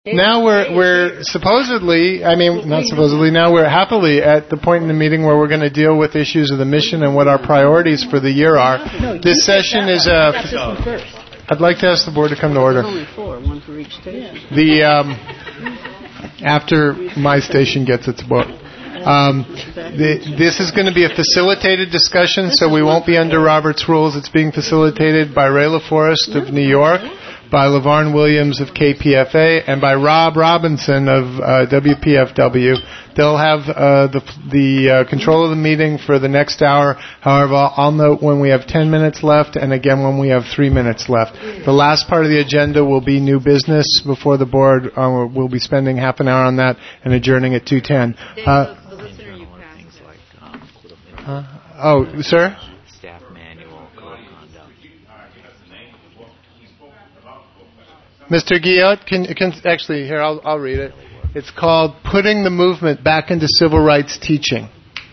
Now we're supposedly, not supposedly, now we're happily at the point in the meeting where we're going to deal with issues of the mission and what our priorities for the year are. This session is I'd like to ask the board to come to order. Only four, one for each station. After my station gets its book. This is going to be a facilitated discussion, so we won't be under Robert's rules. It's being facilitated by Ray LaForest of New York, by LaVarn Williams of KPFA, and by Rob Robinson of WPFW. They'll have the control of the meeting for the next hour. However, I'll note when we have 10 minutes left, and again when we have 3 minutes left. The last part of the agenda will be new business before the board. We'll be spending half an hour on that and adjourning at 2:10. Sir? Staff manual, code of conduct. Mr. Guillot, can actually, here, I'll read it. It's called Putting the Movement Back into Civil Rights Teaching.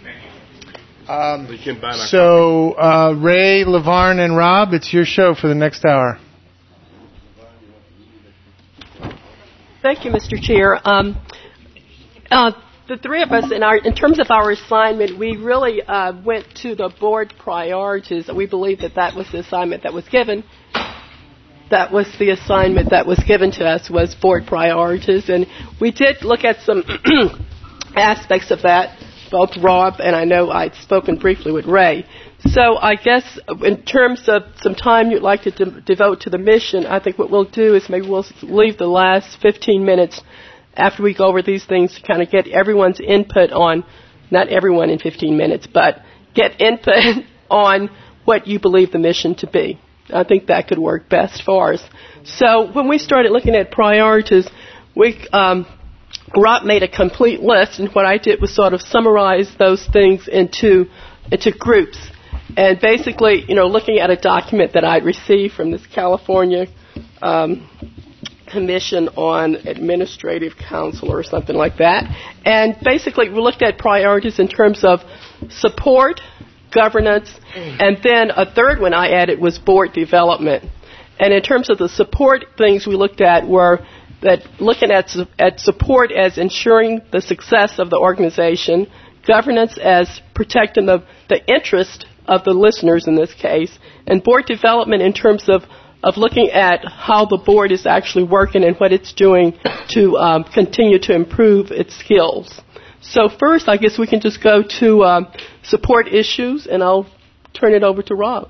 So, Ray, LaVarn, and Rob, it's your show for the next hour. Thank you, Mr. Chair. The three of us, in terms of our assignment, we really went to the board priorities. We believe that was the assignment that was given. That was the assignment that was given to us, was board priorities. And we did look at some aspects of that, both Rob and I know I'd spoken briefly with Ray. So I guess in terms of some time you'd like to devote to the mission, I think what we'll do is maybe we'll leave the last 15 minutes after we go over these things to kind of get everyone's input on, not everyone in 15 minutes, but get input on what you believe the mission to be. I think that could work best for us. So when we started looking at priorities, Rob made a complete list, and what I did was sort of summarize those things into groups. And basically, looking at a document that I'd received from this California Commission on Administrative Counsel or something like that. And basically, we looked at priorities in terms of support, governance, and then a third one I added was board development. And in terms of the support things we looked at were that looking at support as ensuring the success of the organization, governance as protecting the interest of the listeners in this case, and board development in terms of looking at how the board is actually working and what it's doing to continue to improve its skills. So first, I guess we can just go to support issues, and I'll turn it over to Rob.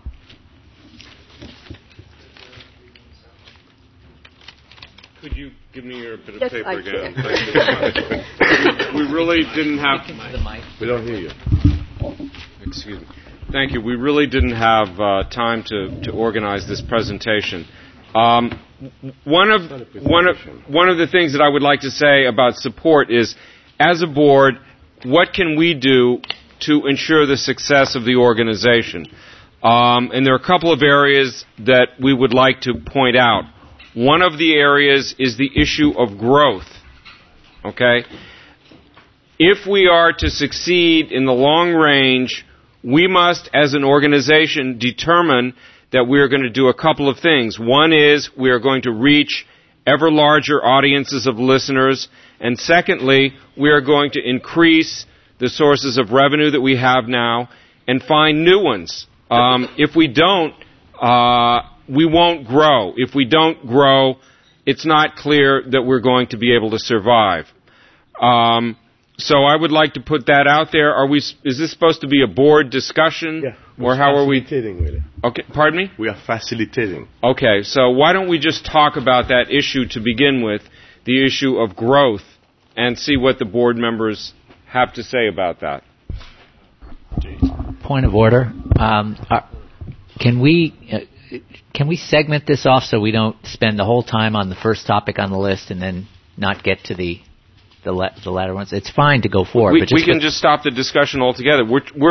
Could you give me your bit of Yes, paper I again? can. Thank you so much. We really didn't have... We don't hear you. Excuse me. Thank you. We really didn't have time to organize this presentation. One of the things that I would like to say about support is, as a board, what can we do to ensure the success of the organization? And there are a couple of areas that we would like to point out. One of the areas is the issue of growth. Okay? If we are to succeed in the long range, we must, as an organization, determine that we are going to do a couple of things. One is we are going to reach ever larger audiences of listeners. And secondly, we are going to increase the sources of revenue that we have now and find new ones. If we don't, we won't grow. If we don't grow, it's not clear that we're going to be able to survive. So I would like to put that out there. Is this supposed to be a board discussion? Yeah. Or how are we? Facilitating, really. Okay, pardon me? We are facilitating. Okay, so why don't we just talk about that issue to begin with, the issue of growth, and see what the board members have to say about that. Point of order. Can we segment this off so we don't spend the whole time on the first topic on the list and then not get to the latter ones? It's fine to go forward. We can just stop the discussion altogether.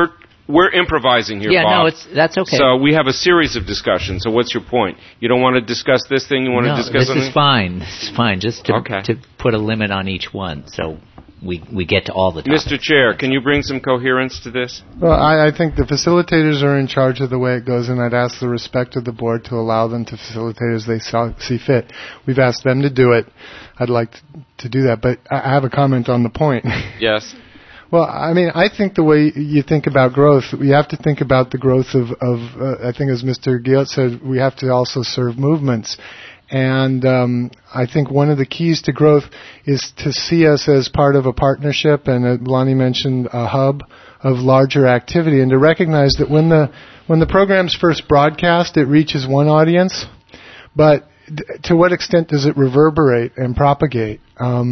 we're improvising here, Yeah, Bob. no, that's okay. So we have a series of discussions. So what's your point? You don't want to discuss this thing? You want to discuss something? This is fine. This is fine. Just to put a limit on each one, so we get to all the topics. Mr. Chair, can you bring some coherence to this? Well, I think the facilitators are in charge of the way it goes, and I'd ask the respect of the board to allow them to facilitate as they see fit. We've asked them to do it. I'd like to do that, but I have a comment on the point. Yes. Well, I mean, I think the way you think about growth, you have to think about the growth of I think as Mr. Guillot said, we have to also serve movements. And I think one of the keys to growth is to see us as part of a partnership, and Lonnie mentioned a hub of larger activity, and to recognize that when the program's first broadcast, it reaches one audience, but to what extent does it reverberate and propagate?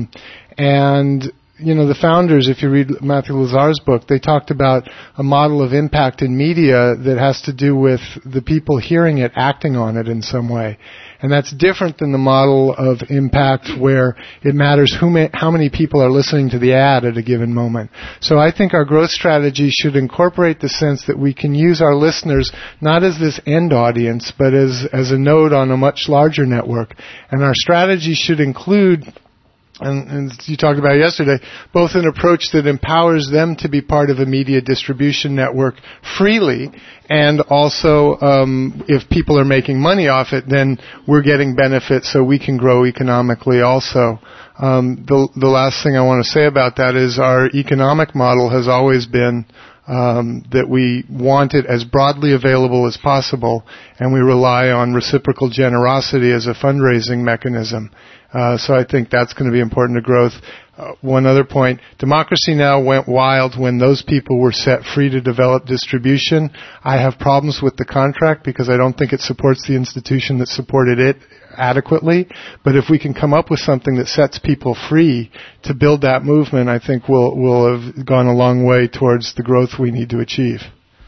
And you know, the founders, if you read Matthew Lazar's book, they talked about a model of impact in media that has to do with the people hearing it, acting on it in some way. And that's different than the model of impact where it matters how many people are listening to the ad at a given moment. So I think our growth strategy should incorporate the sense that we can use our listeners not as this end audience, but as a node on a much larger network. And our strategy should include, and you talked about yesterday, both an approach that empowers them to be part of a media distribution network freely, and also if people are making money off it, then we're getting benefits so we can grow economically also. The last thing I want to say about that is our economic model has always been that we want it as broadly available as possible, and we rely on reciprocal generosity as a fundraising mechanism. So I think that's going to be important to growth. One other point, Democracy Now! Went wild when those people were set free to develop distribution. I have problems with the contract because I don't think it supports the institution that supported it adequately. But if we can come up with something that sets people free to build that movement, I think we'll have gone a long way towards the growth we need to achieve.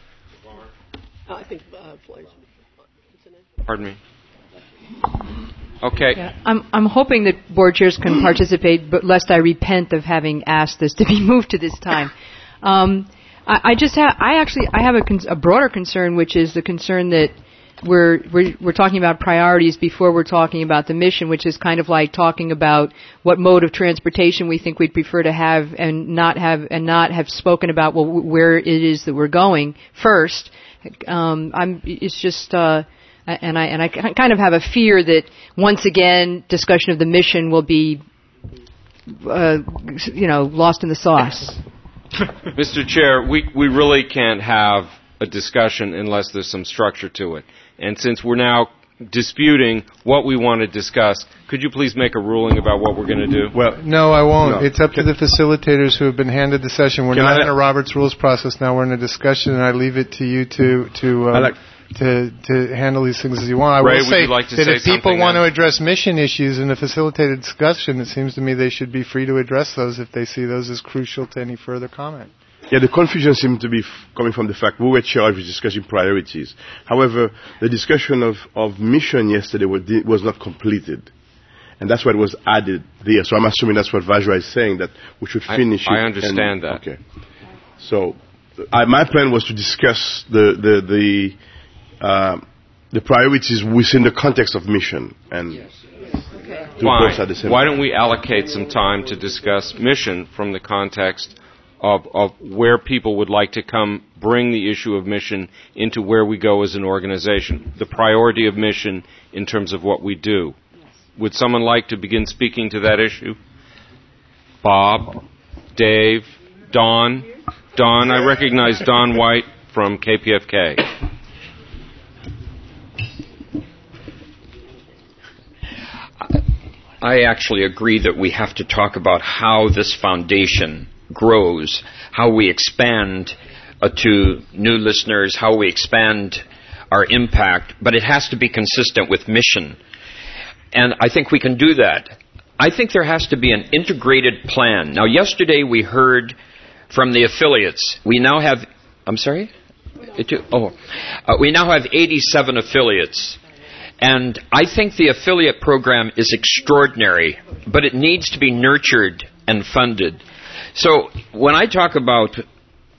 I think Pardon me. Okay. Yeah, I'm hoping that board chairs can participate, but lest I repent of having asked this to be moved to this time. I have a broader concern, which is the concern that we're talking about priorities before we're talking about the mission, which is kind of like talking about what mode of transportation we think we'd prefer to have and not have spoken about where it is that we're going first. And I kind of have a fear that once again discussion of the mission will be, lost in the sauce. Mr. Chair, we really can't have a discussion unless there's some structure to it. And since we're now disputing what we want to discuss, could you please make a ruling about what we're going to do? Well, no, I won't. No. It's up to the facilitators who have been handed the session. We're not in a Robert's Rules process now. We're in a discussion, and I leave it to you to handle these things as you want. I Ray, will say would you like to that say if people something want then? to address mission issues in a facilitated discussion, it seems to me they should be free to address those if they see those as crucial to any further comment. Yeah, the confusion seemed to be coming from the fact we were charged with discussing priorities. However, the discussion of mission yesterday was not completed. And that's what was added there. So I'm assuming that's what Vajra is saying, that we should finish it. I understand that. Okay. So my plan was to discuss the priorities within the context of mission. And Fine. Why don't we allocate some time to discuss mission from the context of where people would like to come bring the issue of mission into where we go as an organization, the priority of mission in terms of what we do. Would someone like to begin speaking to that issue? Bob, Dave, Don. Don, I recognize Don White from KPFK. I actually agree that we have to talk about how this foundation grows, how we expand to new listeners, how we expand our impact, but it has to be consistent with mission. And I think we can do that. I think there has to be an integrated plan. Now, yesterday we heard from the affiliates. We now have, we now have 87 affiliates. And I think the affiliate program is extraordinary, but it needs to be nurtured and funded. So when I talk about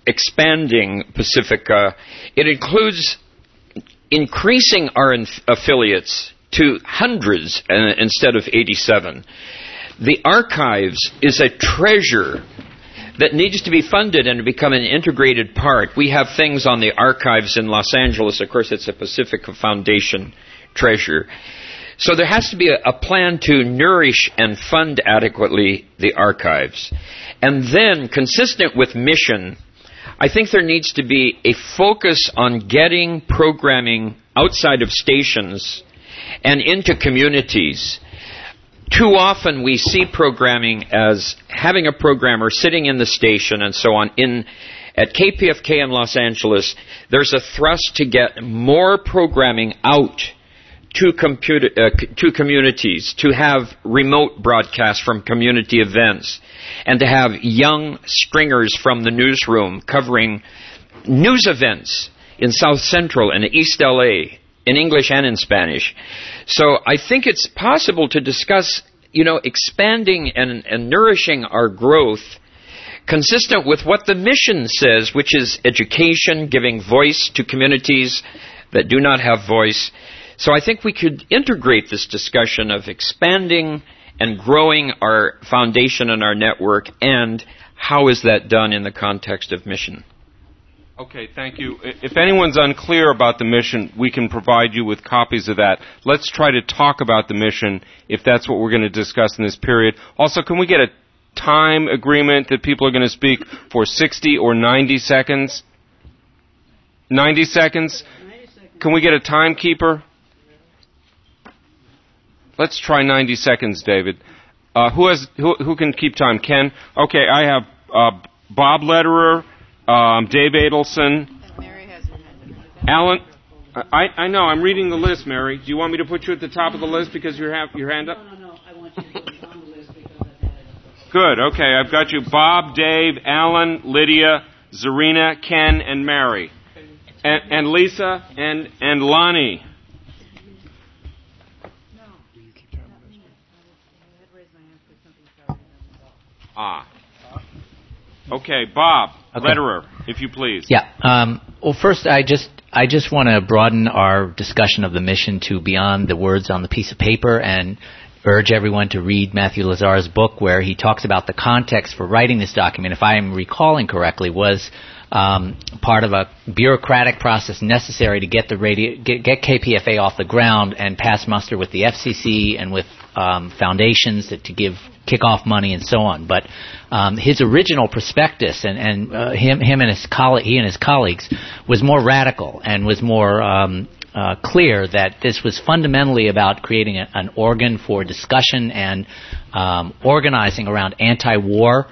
expanding Pacifica, it includes increasing our affiliates to hundreds instead of 87. The archives is a treasure that needs to be funded and to become an integrated part. We have things on the archives in Los Angeles. Of course, it's a Pacifica Foundation treasure. So there has to be a plan to nourish and fund adequately the archives. And then, consistent with mission, I think there needs to be a focus on getting programming outside of stations and into communities. Too often we see programming as having a programmer sitting in the station and so on. At KPFK in Los Angeles, there's a thrust to get more programming out to communities, to have remote broadcasts from community events, and to have young stringers from the newsroom covering news events in South Central and East LA, in English and in Spanish. So I think it's possible to discuss, expanding and nourishing our growth consistent with what the mission says, which is education, giving voice to communities that do not have voice. So I think we could integrate this discussion of expanding and growing our foundation and our network, and how is that done in the context of mission. Okay, thank you. If anyone's unclear about the mission, we can provide you with copies of that. Let's try to talk about the mission if that's what we're going to discuss in this period. Also, can we get a time agreement that people are going to speak for 60 or 90 seconds? 90 seconds? Can we get a timekeeper? Let's try 90 seconds, David. Who can keep time? Ken? Okay, I have Bob Lederer, Dave Adelson. Mary has her hand up. Alan, I know, I'm reading the list, Mary. Do you want me to put you at the top of the list because you have your hand up? No, I want you to get on the list because I've had it. Good, okay, I've got you. Bob, Dave, Alan, Lydia, Zarina, Ken, and Mary. And Lisa, and Lonnie. Okay, Bob, Lederer, if you please. Yeah. Well, first, I just want to broaden our discussion of the mission to beyond the words on the piece of paper and urge everyone to read Matthew Lazar's book, where he talks about the context for writing this document, if I am recalling correctly, was part of a bureaucratic process necessary to get get KPFA off the ground and pass muster with the FCC and with foundations to kick off money and so on. But his original prospectus and he and his colleagues was more radical and was more clear that this was fundamentally about creating an organ for discussion and organizing around anti-war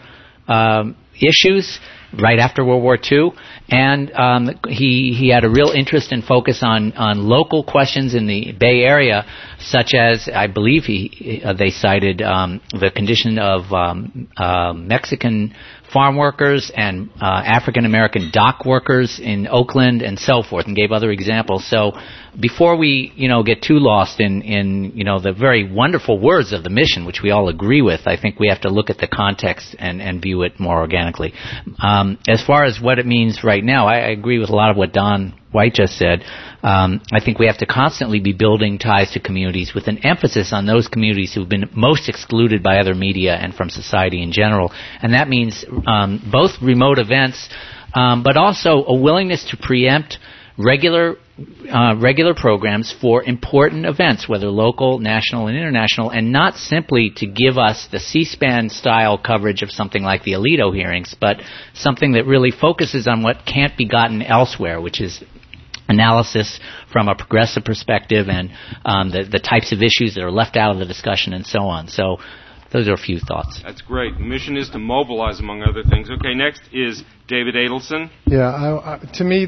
issues right after World War II, and he had a real interest and focus on local questions in the Bay Area, such as, I believe they cited the condition of Mexican farm workers and African American dock workers in Oakland and so forth, and gave other examples. So before we get too lost in the very wonderful words of the mission, which we all agree with, I think we have to look at the context and view it more organically. As far as what it means right now, I agree with a lot of what Don White just said. I think we have to constantly be building ties to communities with an emphasis on those communities who've been most excluded by other media and from society in general. And that means both remote events, but also a willingness to preempt regular programs for important events, whether local, national, and international, and not simply to give us the C-SPAN style coverage of something like the Alito hearings, but something that really focuses on what can't be gotten elsewhere, which is analysis from a progressive perspective and the types of issues that are left out of the discussion and so on. So those are a few thoughts. That's great. The mission is to mobilize, among other things. Okay, next is David Adelson. Yeah, to me,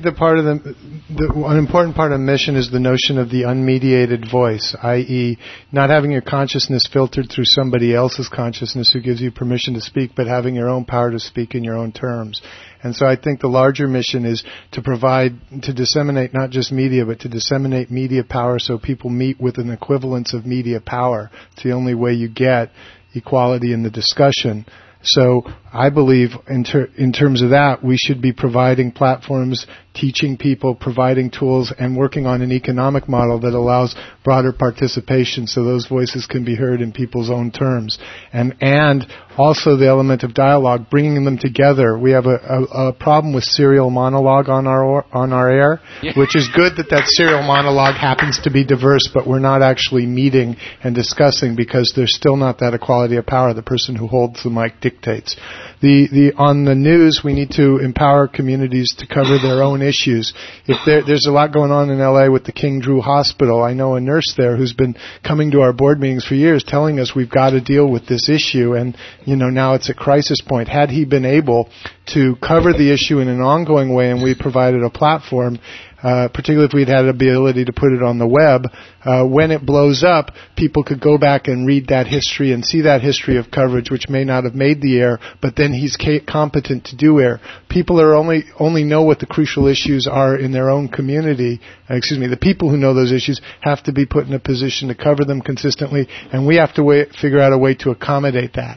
an important part of the mission is the notion of the unmediated voice, i.e., not having your consciousness filtered through somebody else's consciousness who gives you permission to speak, but having your own power to speak in your own terms. And so I think the larger mission is to disseminate not just media, but to disseminate media power so people meet with an equivalence of media power. It's the only way you get equality in the discussion. So I believe in terms of that, we should be providing platforms, teaching people, providing tools, and working on an economic model that allows broader participation so those voices can be heard in people's own terms. And also the element of dialogue, bringing them together. We have a problem with serial monologue on our air, which is good that serial monologue happens to be diverse, but we're not actually meeting and discussing because there's still not that equality of power. The person who holds the mic dictates. On the news, we need to empower communities to cover their own issues. If there's a lot going on in LA with the King Drew Hospital. I know a nurse there who's been coming to our board meetings for years telling us we've got to deal with this issue, and now it's at crisis point. Had he been able to cover the issue in an ongoing way and we provided a platform, particularly if we'd had the ability to put it on the web, when it blows up, people could go back and read that history and see that history of coverage, which may not have made the air, but then he's competent to do air. People are only know what the crucial issues are in their own community. The people who know those issues have to be put in a position to cover them consistently, and we have to figure out a way to accommodate that.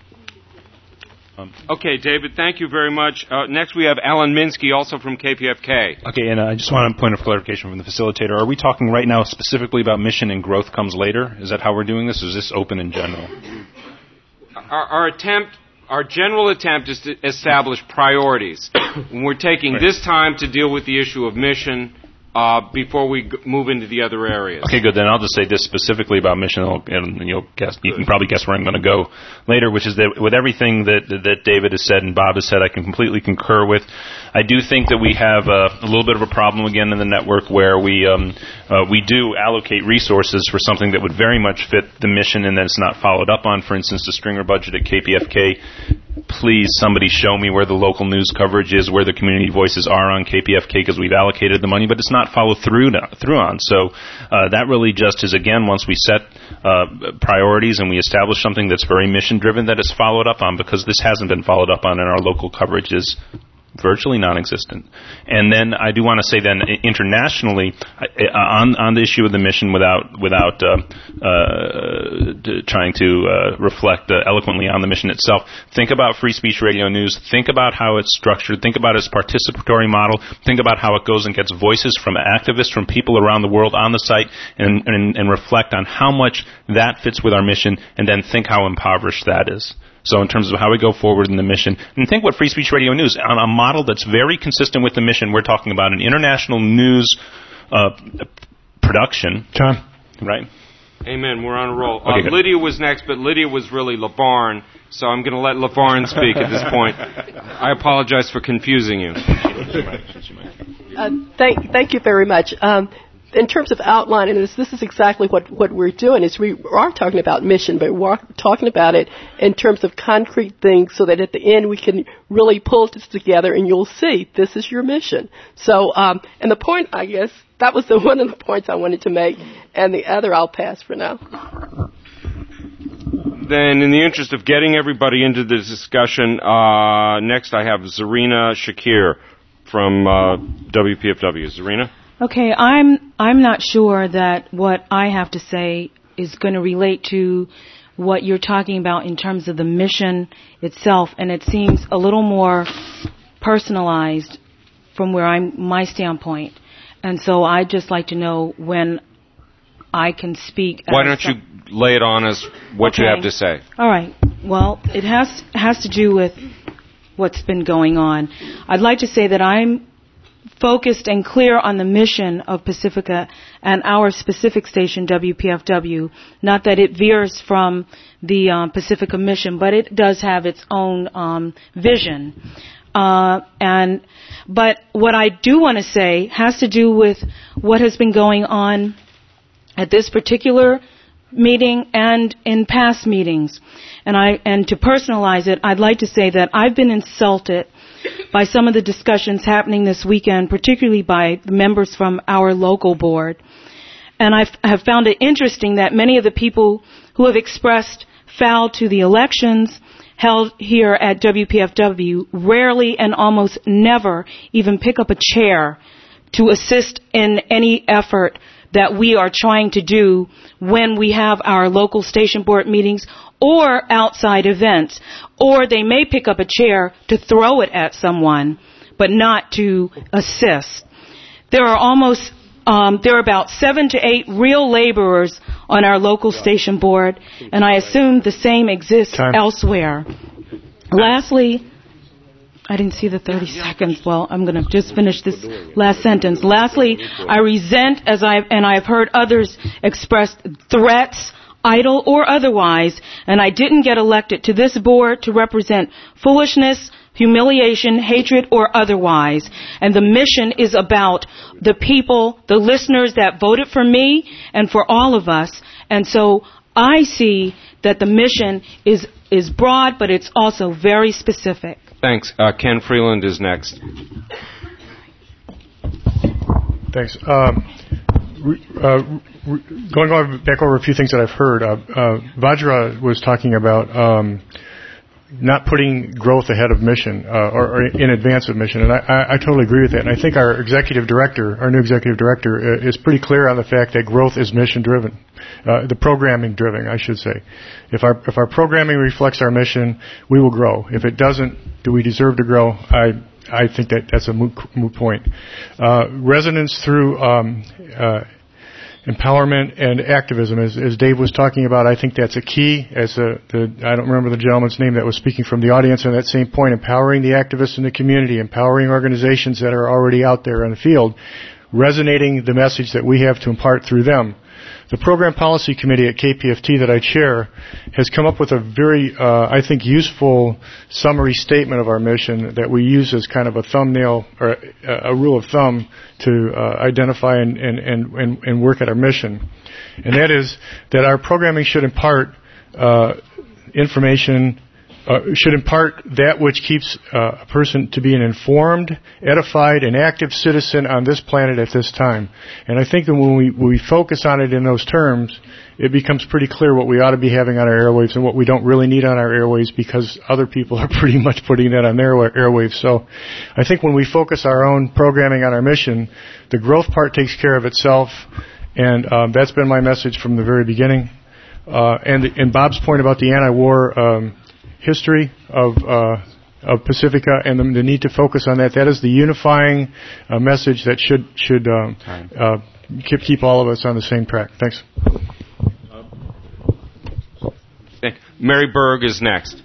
Okay, David, thank you very much. Next we have Alan Minsky, also from KPFK. Okay, and I just want a point of clarification from the facilitator. Are we talking right now specifically about mission and growth comes later? Is that how we're doing this, or is this open in general? Our general attempt is to establish priorities. We're taking this time to deal with the issue of mission before we move into the other areas. Okay, good. Then I'll just say this specifically about mission, and you can probably guess where I'm going to go later, which is that with everything that David has said and Bob has said, I can completely concur with. I do think that we have a little bit of a problem again in the network where we do allocate resources for something that would very much fit the mission and then it's not followed up on. For instance, the Stringer budget at KPFK. Please, somebody show me where the local news coverage is, where the community voices are on KPFK, because we've allocated the money, but it's not followed through on. So that really just is, again, once we set priorities and we establish something that's very mission-driven, that it's followed up on, because this hasn't been followed up on, and our local coverage is virtually non-existent. And then I do want to say then internationally on the issue of the mission without trying to reflect eloquently on the mission itself, think about Free Speech Radio News, think about how it's structured, think about its participatory model, think about how it goes and gets voices from activists, from people around the world on the site, and reflect on how much that fits with our mission, and then think how impoverished that is. So in terms of how we go forward in the mission, and think what Free Speech Radio News, on a model that's very consistent with the mission, we're talking about an international news production. John. Right? Amen. We're on a roll. Okay, Lydia was next, but Lydia was really LeVarn, so I'm going to let LeVarn speak at this point. I apologize for confusing you. Thank you very much. In terms of outlining this is exactly what we're doing. Is we are talking about mission, but we're talking about it in terms of concrete things, so that at the end we can really pull this together, and you'll see this is your mission. So, and the point, I guess, that was one of the points I wanted to make, and the other I'll pass for now. Then, in the interest of getting everybody into the discussion, next I have Zarina Shakir from WPFW. Zarina? Okay, I'm not sure that what I have to say is going to relate to what you're talking about in terms of the mission itself, and it seems a little more personalized from my standpoint. And so I'd just like to know when I can speak. Why don't you lay it on us what you have to say? All right. Well, it has to do with what's been going on. I'd like to say that I'm focused and clear on the mission of Pacifica and our specific station, WPFW. Not that it veers from the Pacifica mission, but it does have its own vision. But what I do want to say has to do with what has been going on at this particular meeting and in past meetings. And to personalize it, I'd like to say that I've been insulted by some of the discussions happening this weekend, particularly by members from our local board. And I have found it interesting that many of the people who have expressed foul to the elections held here at WPFW rarely and almost never even pick up a chair to assist in any effort that we are trying to do when we have our local station board meetings or outside events. Or they may pick up a chair to throw it at someone, but not to assist. There are about 7 to 8 real laborers on our local station board, and I assume the same exists elsewhere. Lastly, I didn't see the 30 seconds. Well, I'm going to just finish this last sentence. Lastly, I resent, I've heard others express threats, idle or otherwise, and I didn't get elected to this board to represent foolishness, humiliation, hatred, or otherwise. And the mission is about the people, the listeners that voted for me and for all of us. And so I see that the mission is broad, but it's also very specific. Thanks. Ken Freeland is next. Thanks. Going back over a few things that I've heard, Vajra was talking about not putting growth ahead of mission or in advance of mission, and I totally agree with that. And I think our new executive director, is pretty clear on the fact that growth is mission driven, the programming driven, I should say. If our programming reflects our mission, we will grow. If it doesn't, do we deserve to grow? I think that's a moot point. Resonance through empowerment and activism, as Dave was talking about, I think that's a key. I don't remember the gentleman's name that was speaking from the audience on that same point, empowering the activists in the community, empowering organizations that are already out there in the field, resonating the message that we have to impart through them. The Program Policy Committee at KPFT that I chair has come up with a very, I think, useful summary statement of our mission that we use as kind of a thumbnail or a rule of thumb to identify and work at our mission. And that is that our programming should impart information, should impart that which keeps a person to be an informed, edified, and active citizen on this planet at this time. And I think that when we focus on it in those terms, it becomes pretty clear what we ought to be having on our airwaves and what we don't really need on our airwaves, because other people are pretty much putting that on their airwaves. So I think when we focus our own programming on our mission, the growth part takes care of itself, and that's been my message from the very beginning. And Bob's point about the anti-war history of Pacifica and the need to focus on that is the unifying message that should keep all of us on the same track. Thanks. Mary Berg is next.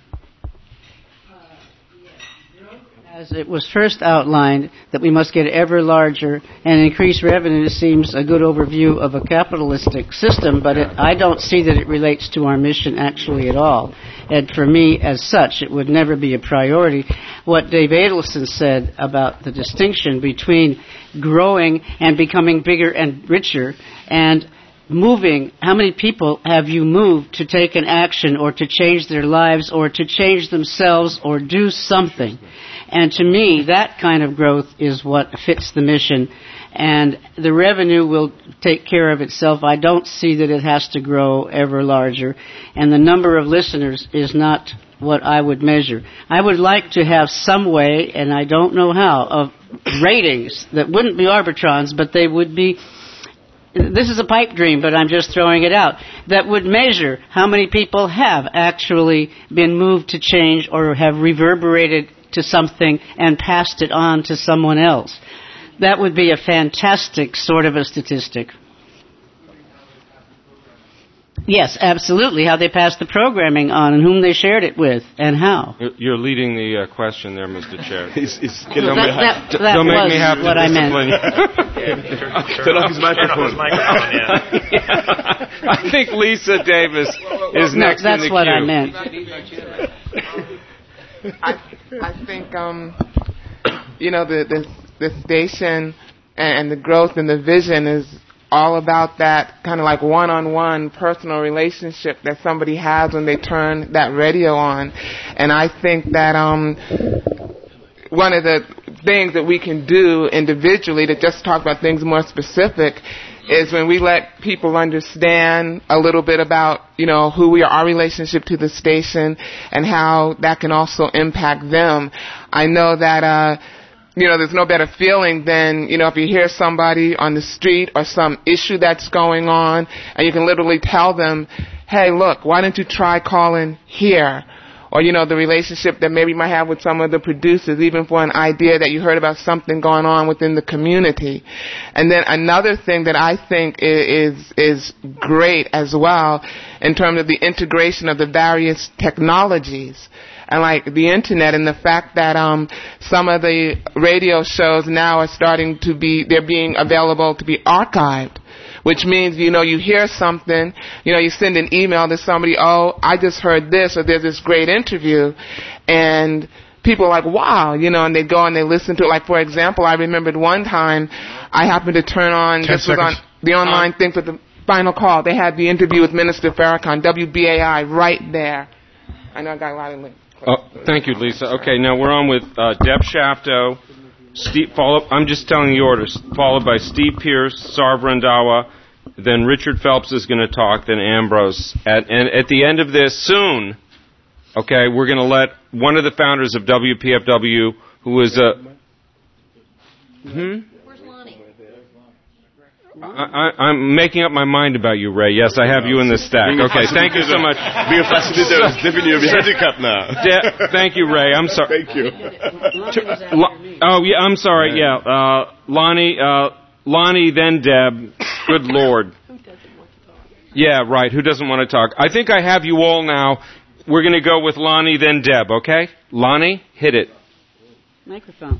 As it was first outlined, that we must get ever larger and increase revenue seems a good overview of a capitalistic system, but I don't see that it relates to our mission actually at all. And for me, as such, it would never be a priority. What Dave Adelson said about the distinction between growing and becoming bigger and richer and moving, how many people have you moved to take an action or to change their lives or to change themselves or do something? And to me, that kind of growth is what fits the mission. And the revenue will take care of itself. I don't see that it has to grow ever larger. And the number of listeners is not what I would measure. I would like to have some way, and I don't know how, of ratings that wouldn't be Arbitrons, but they would be, this is a pipe dream, but I'm just throwing it out, that would measure how many people have actually been moved to change or have reverberated to something and passed it on to someone else. That would be a fantastic sort of a statistic. Yes, absolutely. How they passed the programming on and whom they shared it with and how. You're leading the question there, Mr. Chair. That don't make was me have what to I meant. Turn off his microphone. I think Lisa Davis is next in the queue. That's what I meant. I think, the station and the growth and the vision is all about that kind of like one-on-one personal relationship that somebody has when they turn that radio on. And I think that one of the things that we can do individually to just talk about things more specific is when we let people understand a little bit about, who we are, our relationship to the station, and how that can also impact them. I know that, there's no better feeling than, if you hear somebody on the street or some issue that's going on, and you can literally tell them, hey, look, why don't you try calling here? Or, the relationship that maybe you might have with some of the producers, even for an idea that you heard about something going on within the community. And then another thing that I think is great as well in terms of the integration of the various technologies. And like the internet and the fact that some of the radio shows now are starting to they're being available to be archived. Which means, you hear something, you send an email to somebody, oh, I just heard this, or there's this great interview, and people are like, wow, and they go and they listen to it. Like, for example, I remembered one time I happened to turn on, this was on the online thing for the final call. They had the interview with Minister Farrakhan, WBAI, right there. I know I got a lot of links. Thank you, Lisa. Okay, now we're on with Deb Shafto. I'm just telling the orders. Followed by Steve Pierce, Sarv Randhawa, then Richard Phelps is going to talk, then Ambrose. And at the end of this, soon, okay, we're going to let one of the founders of WPFW, who is a... Where's Lonnie? I'm making up my mind about you, Ray. Yes, I have you in the stack. Okay, thank you so much. Being a facilitator is definitely a handicap now. Thank you, Ray. I'm sorry. Thank you. I'm sorry. Yeah, Lonnie, then Deb. Good Lord. Who doesn't want to talk? Yeah, right. Who doesn't want to talk? I think I have you all now. We're going to go with Lonnie, then Deb. Okay, Lonnie, hit it. Microphone.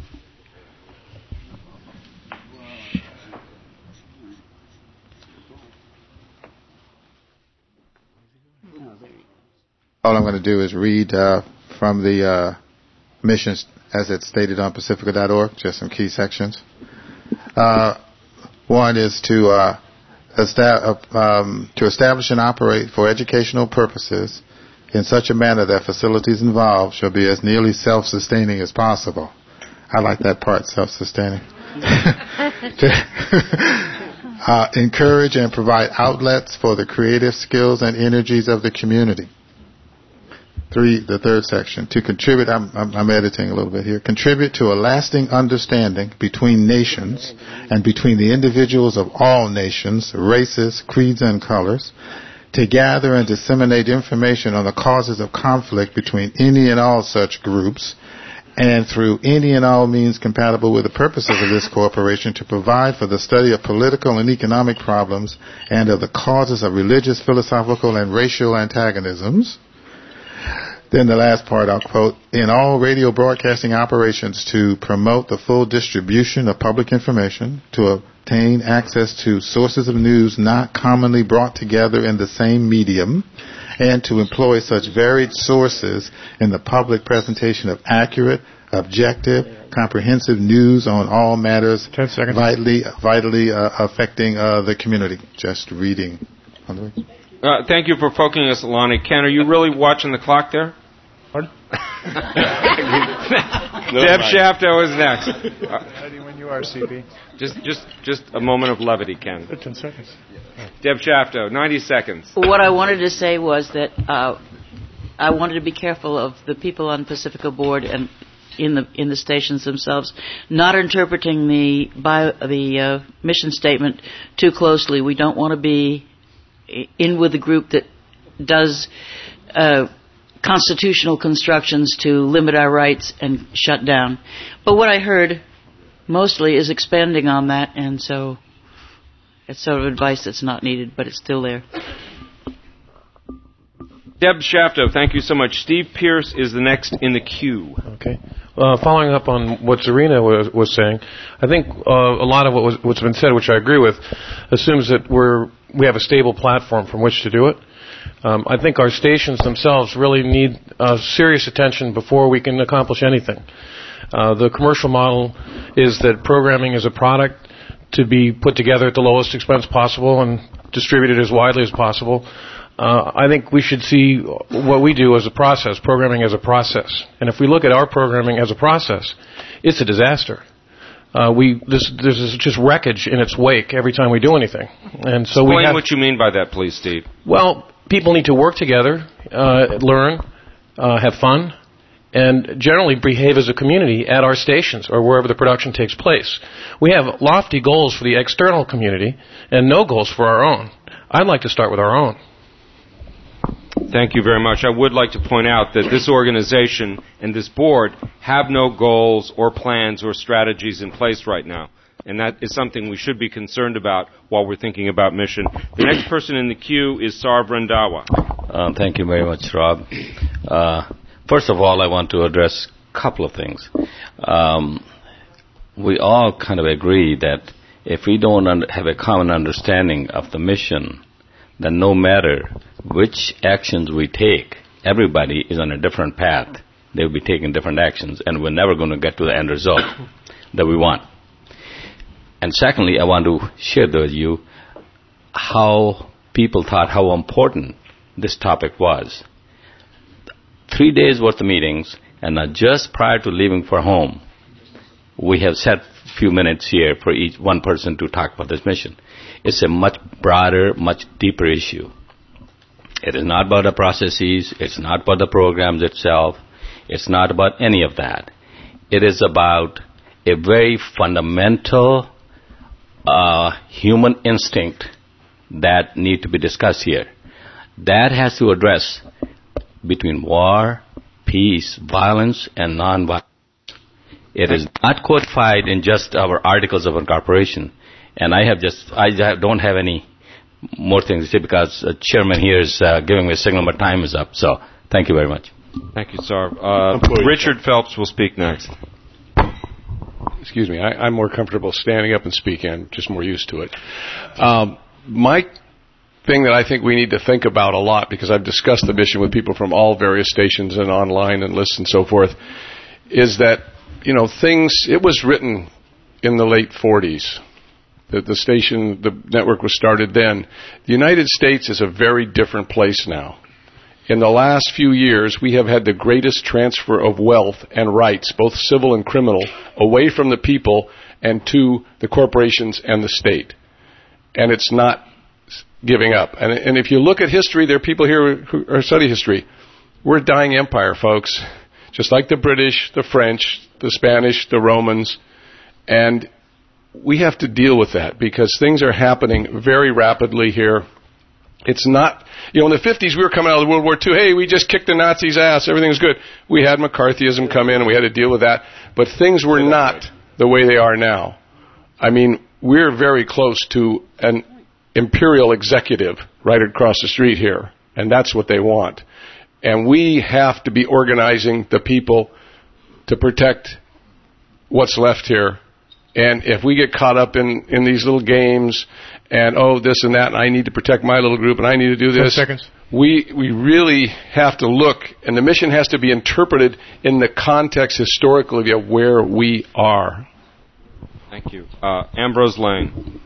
All I'm going to do is read from the missions as it's stated on Pacifica.org, just some key sections. One is to establish and operate for educational purposes in such a manner that facilities involved shall be as nearly self-sustaining as possible. I like that part, self-sustaining. Encourage and provide outlets for the creative skills and energies of the community. The third section, to contribute, I'm editing a little bit here, contribute to a lasting understanding between nations and between the individuals of all nations, races, creeds, and colors, to gather and disseminate information on the causes of conflict between any and all such groups, and through any and all means compatible with the purposes of this corporation to provide for the study of political and economic problems and of the causes of religious, philosophical, and racial antagonisms. Then the last part I'll quote, in all radio broadcasting operations to promote the full distribution of public information, to obtain access to sources of news not commonly brought together in the same medium, and to employ such varied sources in the public presentation of accurate, objective, comprehensive news on all matters vitally affecting the community. Just reading. Thank you for focusing us, Lonnie. Ken, are you really watching the clock there? Pardon? Deb Shafto is next. Ready when you are, CB. Just a moment of levity, Ken. 10 seconds. Deb Shafto, 90 seconds. What I wanted to say was that I wanted to be careful of the people on Pacifica Board and in the stations themselves not interpreting the mission statement too closely. We don't want to be in with a group that does constitutional constructions to limit our rights and shut down. But what I heard mostly is expanding on that, and so it's sort of advice that's not needed, but it's still there. Deb Shafto, thank you so much. Steve Pierce is the next in the queue. Okay. Following up on what Zarina was saying, I think a lot of what's been said, which I agree with, assumes that we have a stable platform from which to do it. I think our stations themselves really need serious attention before we can accomplish anything. The commercial model is that programming is a product to be put together at the lowest expense possible and distributed as widely as possible. I think we should see what we do as a process, programming as a process. And if we look at our programming as a process, it's a disaster. There's just wreckage in its wake every time we do anything. And so Explain what you mean by that, please, Steve. Well, people need to work together, learn, have fun, and generally behave as a community at our stations or wherever the production takes place. We have lofty goals for the external community and no goals for our own. I'd like to start with our own. Thank you very much. I would like to point out that this organization and this board have no goals or plans or strategies in place right now. And that is something we should be concerned about while we're thinking about mission. The next person in the queue is Sarv Randawa. Thank you very much, Rob. First of all, I want to address a couple of things. We all kind of agree that if we don't have a common understanding of the mission, then no matter which actions we take, everybody is on a different path. They'll be taking different actions, and we're never going to get to the end result that we want. And secondly, I want to share with you how people thought how important this topic was. 3 days worth of meetings, and just prior to leaving for home, we have set a few minutes here for each one person to talk about this mission. It's a much broader, much deeper issue. It is not about the processes. It's not about the programs itself. It's not about any of that. It is about a very fundamental human instinct that need to be discussed here. That has to address between war, peace, violence, and non-violence. It is not codified in just our articles of incorporation. And I don't have any more things to say because the chairman here is giving me a signal, but time is up. So thank you very much. Thank you, Sarv. Richard Phelps will speak next. Excuse me, I'm more comfortable standing up and speaking. I'm just more used to it. My thing that I think we need to think about a lot, because I've discussed the mission with people from all various stations and online and lists and so forth, is that, it was written in the late 40s. The network was started then. The United States is a very different place now. In the last few years, we have had the greatest transfer of wealth and rights, both civil and criminal, away from the people and to the corporations and the state. And it's not giving up. And if you look at history, there are people here who study history. We're a dying empire, folks. Just like the British, the French, the Spanish, the Romans. And we have to deal with that because things are happening very rapidly here. It's not, in the 50s we were coming out of World War II. Hey, we just kicked the Nazis' ass. Everything was good. We had McCarthyism come in and we had to deal with that. But things were not the way they are now. I mean, we're very close to an imperial executive right across the street here. And that's what they want. And we have to be organizing the people to protect what's left here. And if we get caught up in these little games and, this and that, and I need to protect my little group and I need to do this. 10 seconds. We really have to look, and the mission has to be interpreted in the context historically of where we are. Thank you. Ambrose Lane.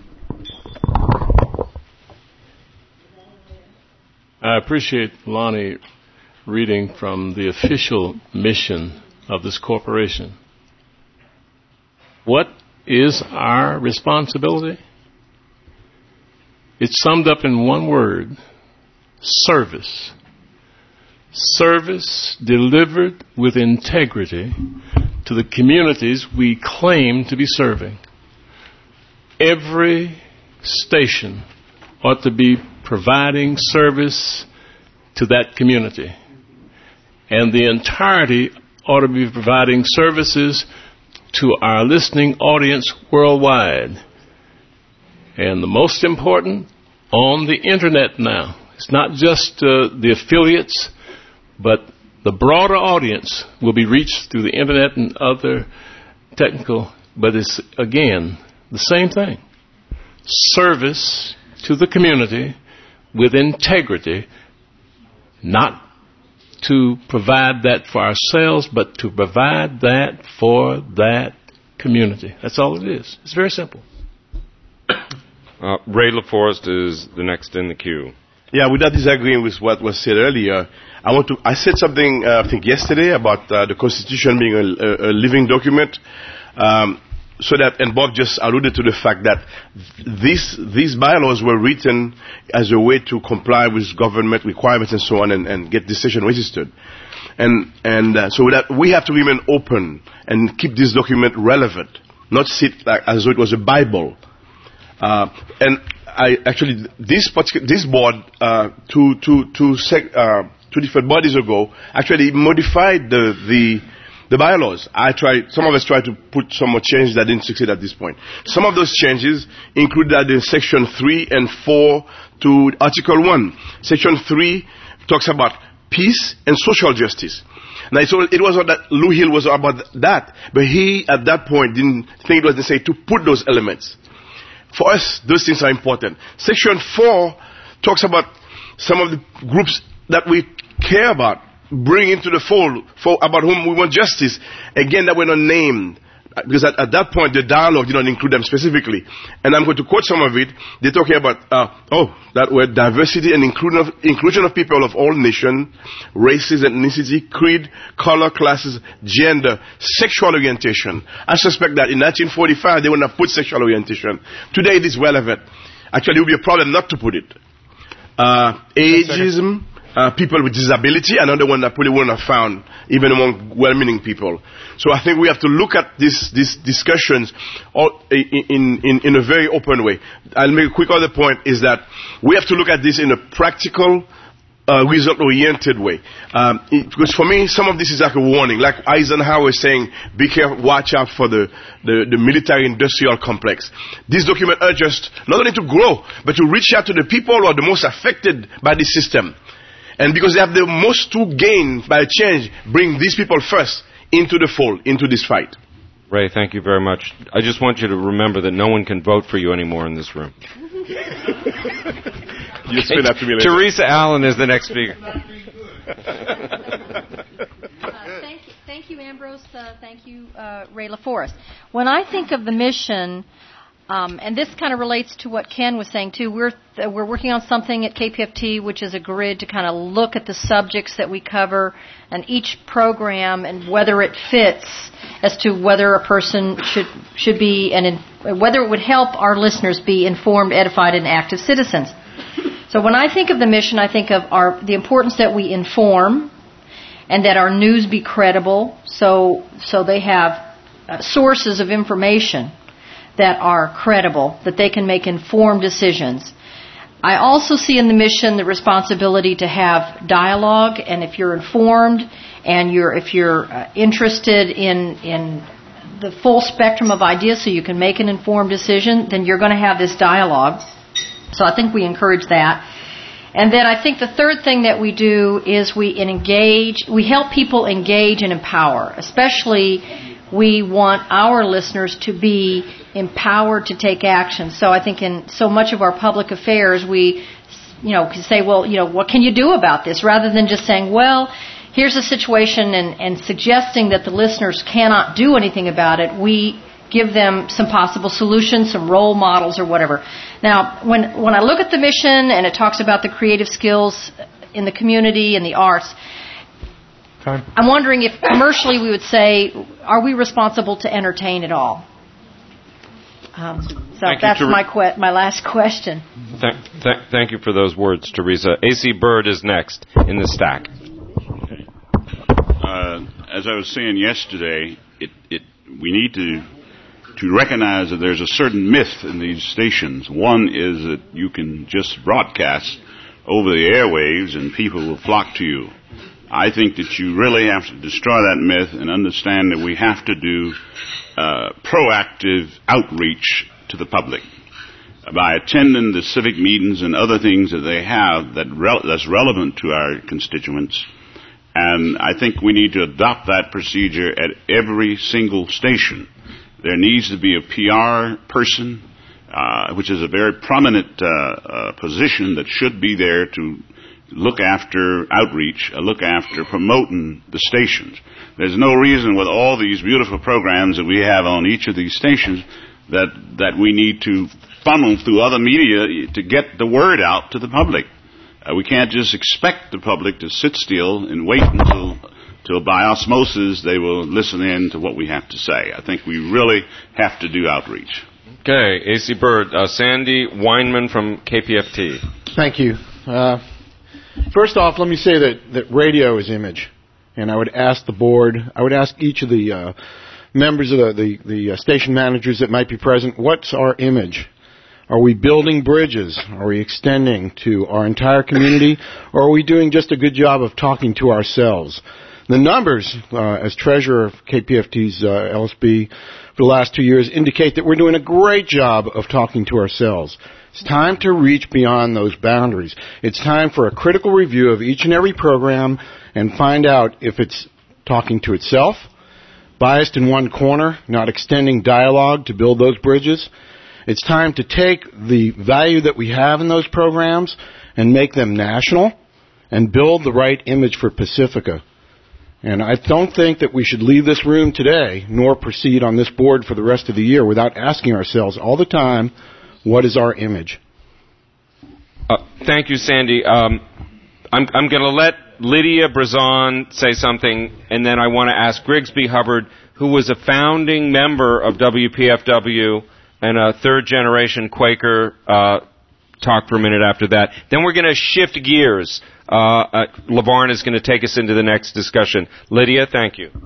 I appreciate Lonnie reading from the official mission of this corporation. What is our responsibility? It's summed up in one word: service. Service delivered with integrity to the communities we claim to be serving. Every station ought to be providing service to that community. And the entirety ought to be providing services to our listening audience worldwide. And the most important, on the internet now. It's not just the affiliates, but the broader audience will be reached through the internet and other technical, but it's, again, the same thing. Service to the community with integrity, not to provide that for ourselves, but to provide that for that community. That's all it is. It's very simple. Ray LaForest is the next in the queue. Yeah, without disagreeing with what was said earlier, I said something, I think yesterday about the Constitution being a living document. And Bob just alluded to the fact that these bylaws were written as a way to comply with government requirements and so on and get decision registered. So that we have to remain open and keep this document relevant, not sit like as though it was a Bible. And this board, two different bodies ago, actually modified the bylaws. Some of us tried to put some more changes that didn't succeed at this point. Some of those changes include that in Section 3 and 4 to Article 1. Section 3 talks about peace and social justice. Now, it was not that Lou Hill was about that, but he, at that point, didn't think it was necessary to put those elements. For us, those things are important. Section 4 talks about some of the groups that we care about, bring into the fold, about whom we want justice. Again, that were not named, because at that point, the dialogue did not include them specifically. And I'm going to quote some of it. They're talking about, that word diversity and inclusion of people of all nations, races, ethnicity, creed, color, classes, gender, sexual orientation. I suspect that in 1945, they would not have put sexual orientation. Today, it is relevant. Actually, it would be a problem not to put it. Ageism, people with disability, another one that probably wouldn't have found, even among well-meaning people. So I think we have to look at these discussions in a very open way. I'll make a quick other point, is that we have to look at this in a practical, result-oriented way. Because for me, some of this is like a warning. Like Eisenhower is saying, be careful, watch out for the military-industrial complex. This document urges us not only to grow, but to reach out to the people who are the most affected by this system. And because they have the most to gain by a change, bring these people first into the fold, into this fight. Ray, thank you very much. I just want you to remember that no one can vote for you anymore in this room. You spin that to me later. Teresa Allen is the next speaker. Thank you, Ambrose. Thank you, Ray LaForest. When I think of the mission, and this kind of relates to what Ken was saying too, we're working on something at KPFT, which is a grid to kind of look at the subjects that we cover and each program and whether it fits as to whether a person should be whether it would help our listeners be informed, edified, and active citizens. So when I think of the mission, I think of the importance that we inform and that our news be credible, so they have sources of information that are credible, that they can make informed decisions. I also see in the mission the responsibility to have dialogue, and if you're informed and if you're interested in the full spectrum of ideas so you can make an informed decision, then you're going to have this dialogue. So I think we encourage that. And then I think the third thing that we do is we help people engage and empower. Especially, we want our listeners to be empowered to take action. So I think in so much of our public affairs, we, can say, well, what can you do about this? Rather than just saying, well, here's a situation and suggesting that the listeners cannot do anything about it, we give them some possible solutions, some role models or whatever. Now, when I look at the mission and it talks about the creative skills in the community and the arts, I'm wondering if commercially we would say, are we responsible to entertain at all? That's my last question. Thank you for those words, Teresa. A.C. Bird is next in the stack. As I was saying yesterday, we need to recognize that there's a certain myth in these stations. One is that you can just broadcast over the airwaves and people will flock to you. I think that you really have to destroy that myth and understand that we have to do proactive outreach to the public by attending the civic meetings and other things that they have that's relevant to our constituents. And I think we need to adopt that procedure at every single station. There needs to be a PR person, which is a very prominent position that should be there to look after outreach, look after promoting the stations. There's no reason with all these beautiful programs that we have on each of these stations that we need to funnel through other media to get the word out to the public. We can't just expect the public to sit still and wait until by osmosis they will listen in to what we have to say. I think we really have to do outreach. Okay, A.C. Bird. Sandy Weinman from KPFT. Thank you. First off, let me say that radio is image. And I would ask the board, I would ask each of the members of the station managers that might be present, what's our image? Are we building bridges? Are we extending to our entire community? Or are we doing just a good job of talking to ourselves? The numbers, as treasurer of KPFT's LSB for the last 2 years, indicate that we're doing a great job of talking to ourselves. It's time to reach beyond those boundaries. It's time for a critical review of each and every program and find out if it's talking to itself, biased in one corner, not extending dialogue to build those bridges. It's time to take the value that we have in those programs and make them national and build the right image for Pacifica. And I don't think that we should leave this room today, nor proceed on this board for the rest of the year without asking ourselves all the time, what is our image? Thank you, Sandy. I'm going to let Lydia Brazon say something, and then I want to ask Grigsby Hubbard, who was a founding member of WPFW and a third-generation Quaker, talk for a minute after that. Then we're going to shift gears. LaVarn is going to take us into the next discussion. Lydia, thank you.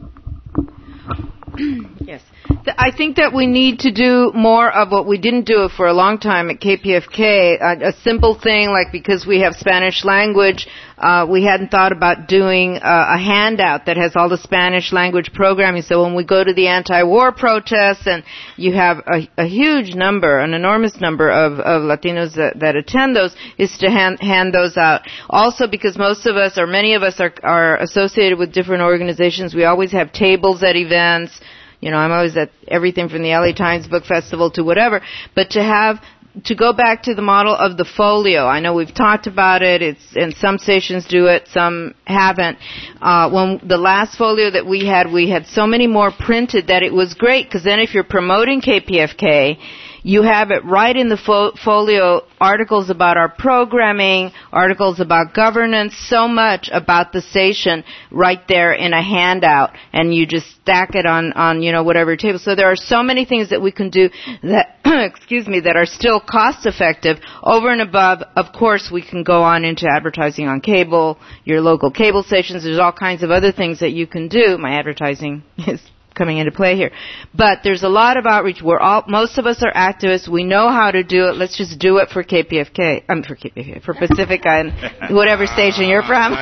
Yes. I think that we need to do more of what we didn't do for a long time at KPFK. A simple thing, like because we have Spanish language, we hadn't thought about doing a handout that has all the Spanish language programming. So when we go to the anti-war protests and you have a huge number, an enormous number of Latinos that attend those, is to hand those out. Also because most of us, or many of us, are associated with different organizations, we always have tables at events. You know, I'm always at everything from the LA Times Book Festival to whatever. But to go back to the model of the folio, I know we've talked about it, and some stations do it, some haven't. When the last folio that we had so many more printed that it was great, because then if you're promoting KPFK, you have it right in the folio, articles about our programming, articles about governance, so much about the station right there in a handout, and you just stack it on whatever table. So there are so many things that we can do that, that are still cost effective. Over and above, of course, we can go on into advertising on cable, your local cable stations. There's all kinds of other things that you can do. My advertising is coming into play here. But there's a lot of outreach. Most of us are activists. We know how to do it. Let's just do it for KPFK. For Pacifica and whatever station you're from.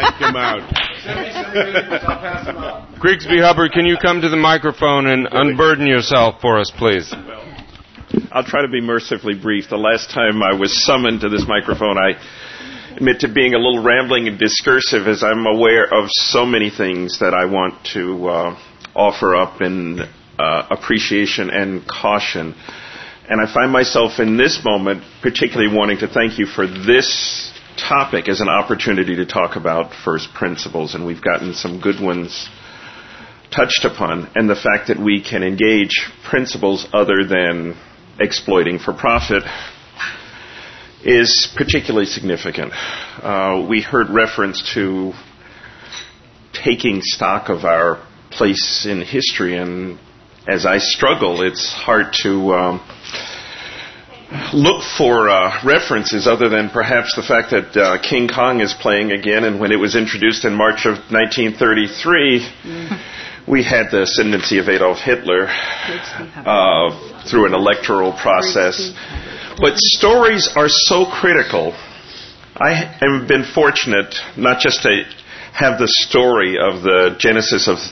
Grigsby Hubbard, can you come to the microphone and unburden yourself for us, please? I'll try to be mercifully brief. The last time I was summoned to this microphone, I admit to being a little rambling and discursive, as I'm aware of so many things that I want to offer up in appreciation and caution. And I find myself in this moment particularly wanting to thank you for this topic as an opportunity to talk about first principles, and we've gotten some good ones touched upon, and the fact that we can engage principles other than exploiting for profit is particularly significant. We heard reference to taking stock of our place in history, and as I struggle, it's hard to look for references other than perhaps the fact that King Kong is playing again, and when it was introduced in March of 1933, we had the ascendancy of Adolf Hitler through an electoral process. But stories are so critical. I have been fortunate not just to have the story of the genesis of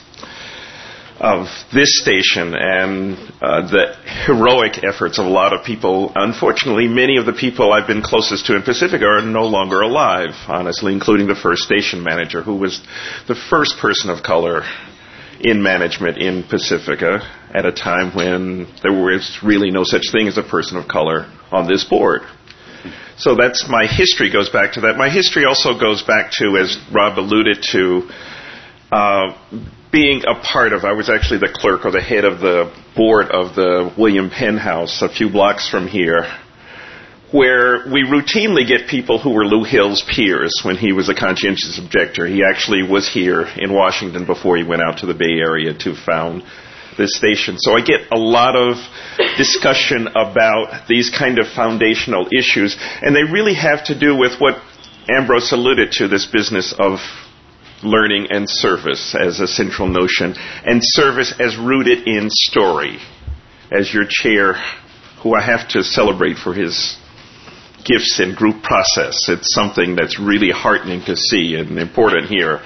this station and the heroic efforts of a lot of people. Unfortunately, many of the people I've been closest to in Pacifica are no longer alive, honestly, including the first station manager, who was the first person of color in management in Pacifica at a time when there was really no such thing as a person of color on this board. So that's my history goes back to that. My history also goes back to, as Rob alluded to, being a part of, I was actually the clerk or the head of the board of the William Penn House a few blocks from here, where we routinely get people who were Lou Hill's peers when he was a conscientious objector. He actually was here in Washington before he went out to the Bay Area to found this station. So I get a lot of discussion about these kind of foundational issues, and they really have to do with what Ambrose alluded to, this business of learning and service as a central notion, and service as rooted in story, as your chair who I have to celebrate for his gifts in group process. It's something that's really heartening to see and important here.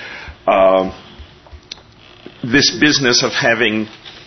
This business of having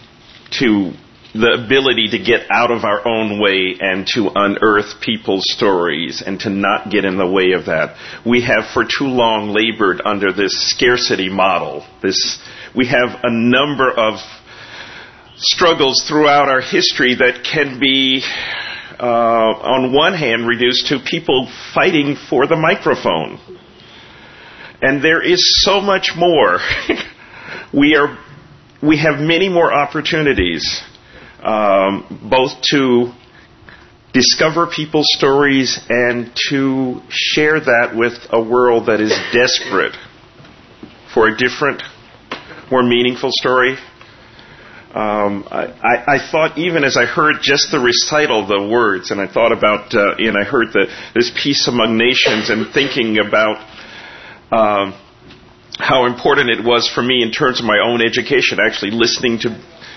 the ability to get out of our own way and to unearth people's stories and to not get in the way of that. We have for too long labored under this scarcity model. We have a number of struggles throughout our history that can be, on one hand, reduced to people fighting for the microphone. And there is so much more. We have many more opportunities, both to discover people's stories and to share that with a world that is desperate for a different, more meaningful story. I thought, even as I heard just the recital of the words, and I thought about, and I heard this peace among nations, and thinking about how important it was for me in terms of my own education, actually listening to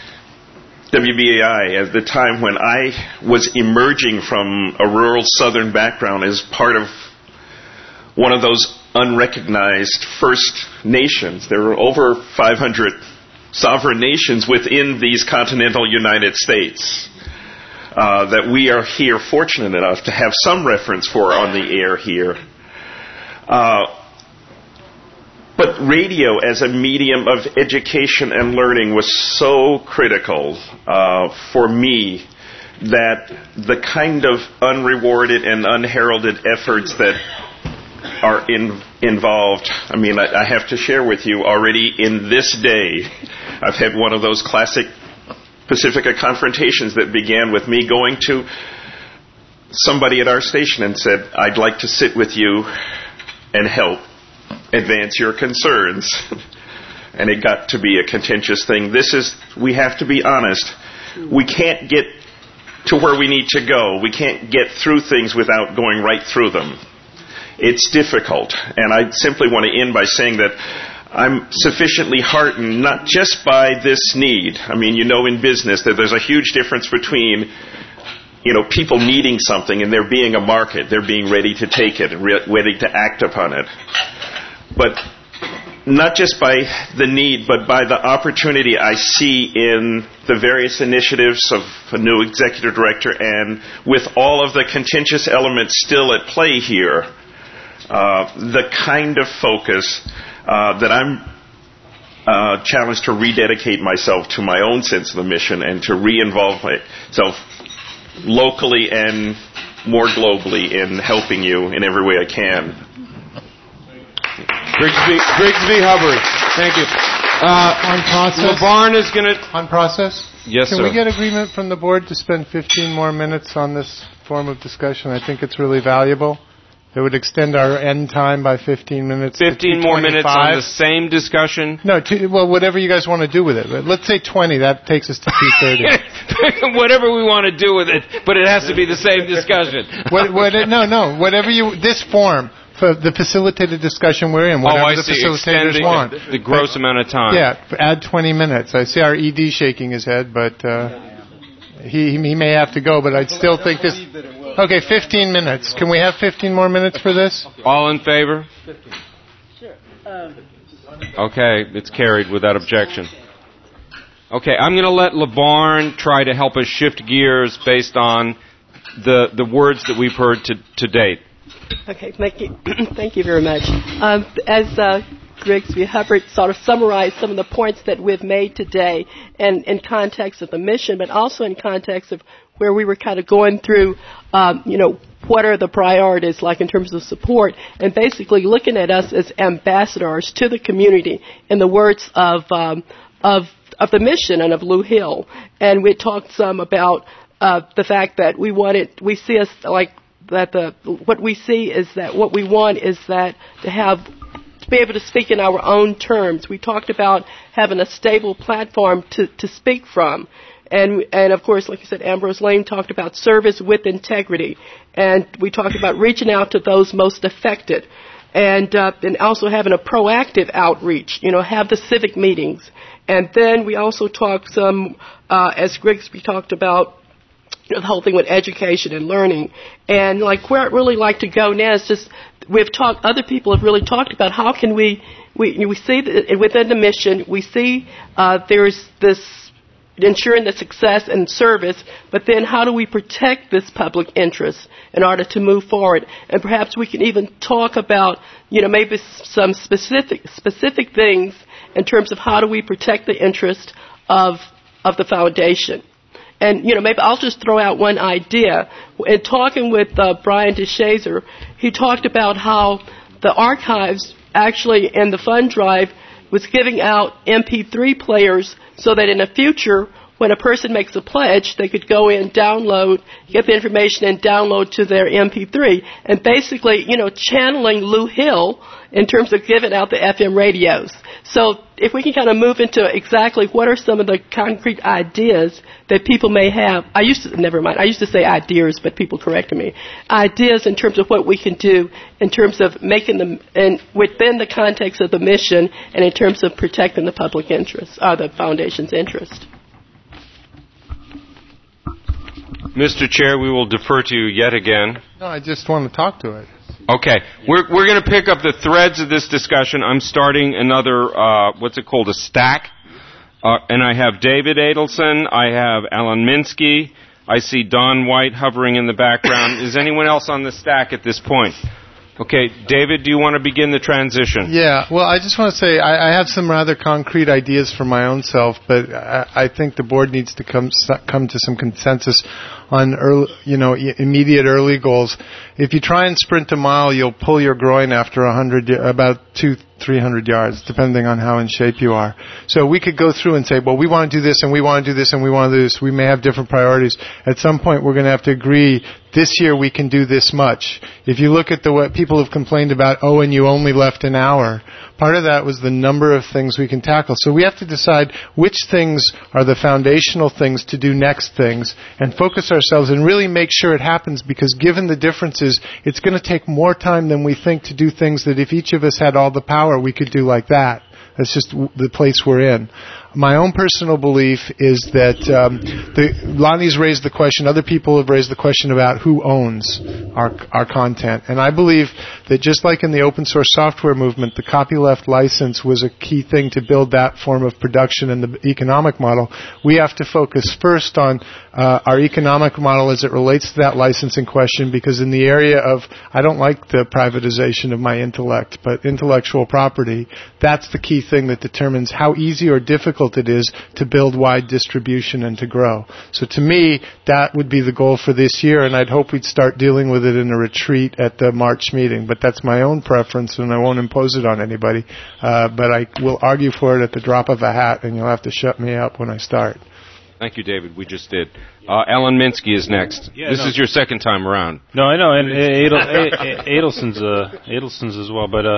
WBAI at the time when I was emerging from a rural southern background as part of one of those unrecognized First Nations. There were over 500 sovereign nations within these continental United States that we are here fortunate enough to have some reference for on the air here. But radio as a medium of education and learning was so critical for me that the kind of unrewarded and unheralded efforts that are involved, I mean, I have to share with you already in this day, I've had one of those classic Pacifica confrontations that began with me going to somebody at our station and said, I'd like to sit with you and help advance your concerns. And it got to be a contentious thing. We have to be honest. We can't get to where we need to go. We can't get through things without going right through them. It's difficult. And I simply want to end by saying that I'm sufficiently heartened, not just by this need. I mean, you know in business that there's a huge difference between people needing something and there being a market, they're being ready to take it and ready to act upon it. But not just by the need, but by the opportunity I see in the various initiatives of a new executive director, and with all of the contentious elements still at play here, the kind of focus that I'm challenged to rededicate myself to my own sense of the mission and to re-involve myself locally and more globally in helping you in every way I can. Grigsby Hubbard. Thank you. On process. LeVarn is going to... On process? Yes, sir. Can we get agreement from the board to spend 15 more minutes on this form of discussion? I think it's really valuable. It would extend our end time by 15 minutes. 15 more minutes on the same discussion? No, whatever you guys want to do with it. Let's say 20. That takes us to 2:30. Whatever we want to do with it, but it has to be the same discussion. No. Whatever this form. For the facilitated discussion we're in, whatever the facilitators want. The gross amount of time. Yeah, add 20 minutes. I see our ED shaking his head, but he may have to go, but I'd still think this... Okay, 15 minutes. Can we have 15 more minutes for this? All in favor? Sure. Okay, it's carried without objection. Okay, I'm going to let LeVarn try to help us shift gears based on the words that we've heard to date. Okay, thank you. Thank you very much. As Grigsby Hubbard sort of summarized some of the points that we've made today, and in context of the mission, but also in context of where we were kind of going through, what are the priorities like in terms of support, and basically looking at us as ambassadors to the community in the words of the mission and of Lou Hill. And we talked some about the fact that we see us like that what we see is that what we want is that to be able to speak in our own terms. We talked about having a stable platform to speak from. And of course, like you said, Ambrose Lane talked about service with integrity. And we talked about reaching out to those most affected. And also having a proactive outreach, have the civic meetings. And then we also talked some, as Grigsby talked about, the whole thing with education and learning. And like where I'd really like to go now is just, other people have really talked about how can we see that within the mission, we see there's this ensuring the success and service, but then how do we protect this public interest in order to move forward? And perhaps we can even talk about, maybe some specific things in terms of how do we protect the interest of the foundation. And, maybe I'll just throw out one idea. In talking with Brian DeShazer, he talked about how the archives actually in the fund drive was giving out MP3 players so that in the future, when a person makes a pledge, they could go in, download, get the information, and download to their MP3. And basically, channeling Lou Hill in terms of giving out the FM radios. So if we can kind of move into exactly what are some of the concrete ideas that people may have. I used to say ideas, but people corrected me. Ideas in terms of what we can do in terms of making them, and within the context of the mission, and in terms of protecting the public interest, or the foundation's interest. Mr. Chair, we will defer to you yet again. No, I just want to talk to it. Okay, we're going to pick up the threads of this discussion. I'm starting another, a stack. And I have David Adelson, I have Alan Minsky, I see Don White hovering in the background. Is anyone else on the stack at this point? Okay, David, do you want to begin the transition? Yeah, well, I just want to say I have some rather concrete ideas for my own self, but I think the board needs to come to some consensus on immediate early goals. If you try and sprint a mile, you'll pull your groin after about 200-300 yards, depending on how in shape you are. So we could go through and say, well, we want to do this, and we want to do this, and we want to do this. We may have different priorities. At some point, we're going to have to agree, this year we can do this much. If you look at what people have complained about, and you only left an hour, part of that was the number of things we can tackle. So we have to decide which things are the foundational things to do next things, and focus ourselves and really make sure it happens, because given the differences, it's going to take more time than we think to do things that if each of us had all the power, we could do like that. That's just the place we're in. My own personal belief is that Lonnie's raised the question, other people have raised the question about who owns our content. And I believe that just like in the open source software movement, the copyleft license was a key thing to build that form of production and the economic model. We have to focus first on our economic model as it relates to that licensing question, because in the area of, I don't like the privatization of my intellect, but intellectual property, that's the key thing that determines how easy or difficult it is to build wide distribution and to grow. So to me, that would be the goal for this year, and I'd hope we'd start dealing with it in a retreat at the March meeting. But that's my own preference, and I won't impose it on anybody. But I will argue for it at the drop of a hat, and you'll have to shut me up when I start. Thank you, David. We just did. Alan Minsky is next. This is your second time around. No, I know, and Adelson's as well, but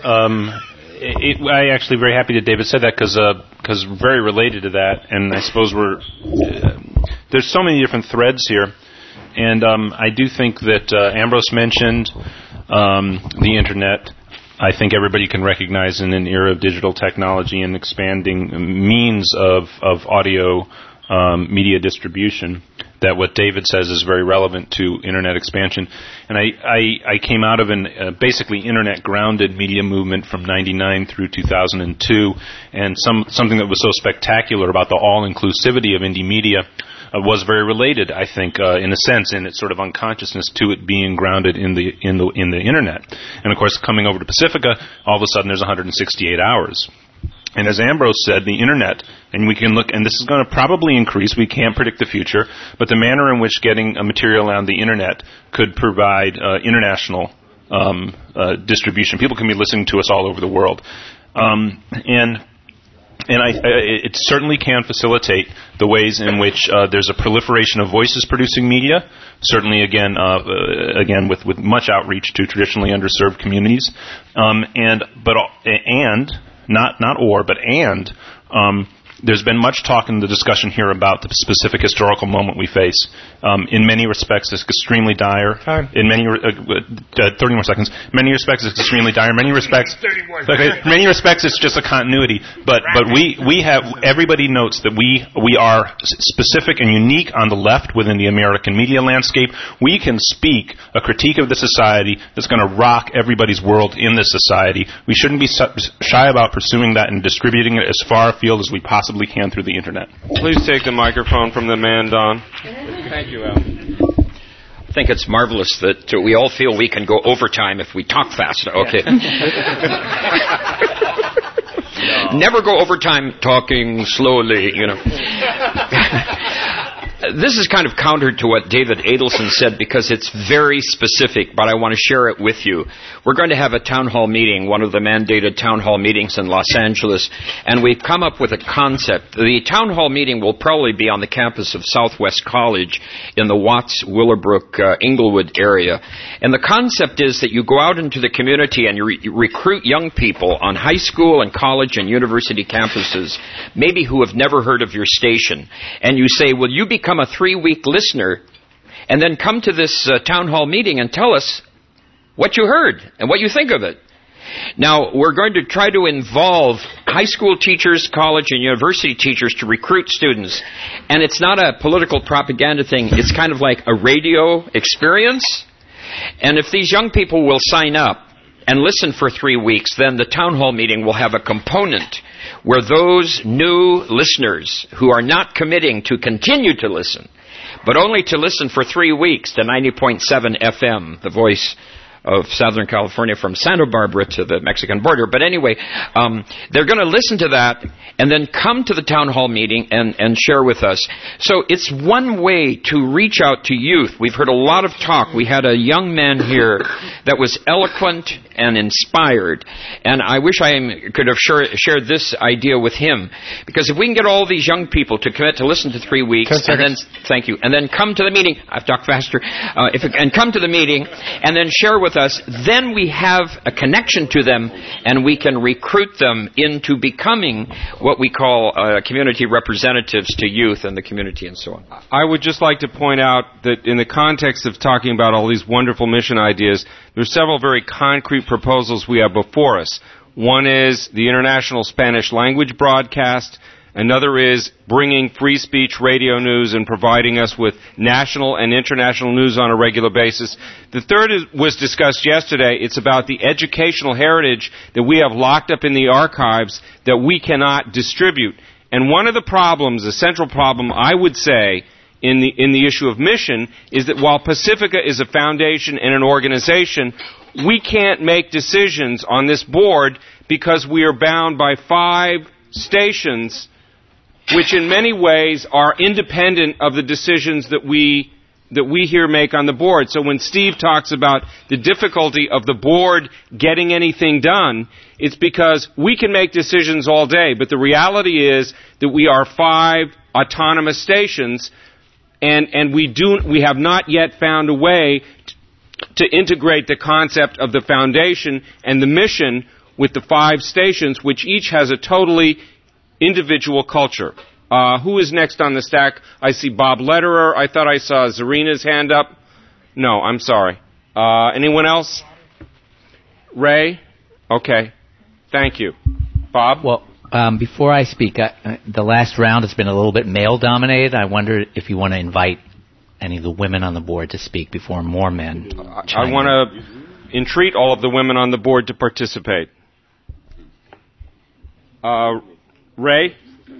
I actually very happy that David said that, because very related to that, and I suppose there's so many different threads here, and I do think that Ambrose mentioned the internet. I think everybody can recognize in an era of digital technology and expanding means of audio media distribution that what David says is very relevant to internet expansion. And I came out of an basically internet-grounded media movement from 99 through 2002, and something that was so spectacular about the all-inclusivity of indie media was very related, I think, in a sense, in its sort of unconsciousness to it being grounded in the internet. And of course, coming over to Pacifica, all of a sudden there's 168 hours. And as Ambrose said, the internet, and we can look, and this is going to probably increase, we can't predict the future, but the manner in which getting a material on the internet could provide international distribution. People can be listening to us all over the world. And it certainly can facilitate the ways in which there's a proliferation of voices producing media. Certainly, again, with much outreach to traditionally underserved communities, there's been much talk in the discussion here about the specific historical moment we face. In many respects, it's extremely dire. In many 30 more seconds. Many respects, it's extremely dire. Many respects, many respects, it's just a continuity. But we have, everybody notes that we are specific and unique on the left within the American media landscape. We can speak a critique of the society that's going to rock everybody's world in this society. We shouldn't be shy about pursuing that and distributing it as far afield as we possibly can through the internet. Please take the microphone from the man, Don. Thank you, Al. I think it's marvelous that we all feel we can go overtime if we talk fast. Okay. Never go overtime talking slowly, you know. This is kind of counter to what David Adelson said because it's very specific, but I want to share it with you. We're going to have a town hall meeting, one of the mandated town hall meetings in Los Angeles, and we've come up with a concept. The town hall meeting will probably be on the campus of Southwest College in the Watts, Willowbrook, Inglewood area. And the concept is that you go out into the community and you recruit young people on high school and college and university campuses, maybe who have never heard of your station. And you say, will you become a 3-week listener and then come to this town hall meeting and tell us what you heard and what you think of it. Now, we're going to try to involve high school teachers, college and university teachers to recruit students. And it's not a political propaganda thing. It's kind of like a radio experience. And if these young people will sign up and listen for 3 weeks, then the town hall meeting will have a component where those new listeners who are not committing to continue to listen, but only to listen for 3 weeks to 90.7 FM, the voice of Southern California from Santa Barbara to the Mexican border. But anyway, they're going to listen to that and then come to the town hall meeting and share with us. So it's one way to reach out to youth. We've heard a lot of talk. We had a young man here that was eloquent and inspired. And I wish I could have shared this idea with him. Because if we can get all these young people to commit to listen to 3 weeks, and then, thank you, and then come to the meeting, I've talked faster, and come to the meeting, and then share with us, then we have a connection to them, and we can recruit them into becoming what we call community representatives to youth and the community and so on. I would just like to point out that in the context of talking about all these wonderful mission ideas, there are several very concrete proposals we have before us. One is the international Spanish language broadcast. Another is bringing free speech radio news and providing us with national and international news on a regular basis. The third was discussed yesterday. It's about the educational heritage that we have locked up in the archives that we cannot distribute. And one of the problems, the central problem, I would say, in the issue of mission, is that while Pacifica is a foundation and an organization, we can't make decisions on this board because we are bound by 5 stations which in many ways are independent of the decisions that we here make on the board. So when Steve talks about the difficulty of the board getting anything done, it's because we can make decisions all day, but the reality is that we are 5 autonomous stations, and we have not yet found a way to integrate the concept of the foundation and the mission with the 5 stations, which each has a totally individual culture. Who is next on the stack? I see Bob Lederer. I thought I saw Zarina's hand up. No, I'm sorry. Anyone else? Ray? Okay. Thank you. Bob? Well, before I speak, the last round has been a little bit male-dominated. I wonder if you want to invite any of the women on the board to speak before more men. I want to entreat all of the women on the board to participate. Ray?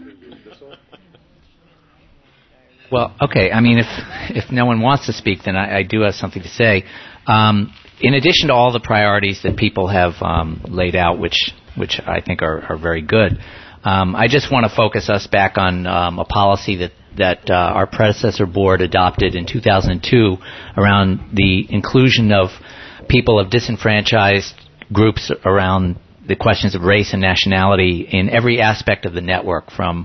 Well, okay. I mean, if no one wants to speak, then I do have something to say. In addition to all the priorities that people have laid out, which I think are very good, I just want to focus us back on a policy that our predecessor board adopted in 2002 around the inclusion of people of disenfranchised groups around the questions of race and nationality in every aspect of the network, from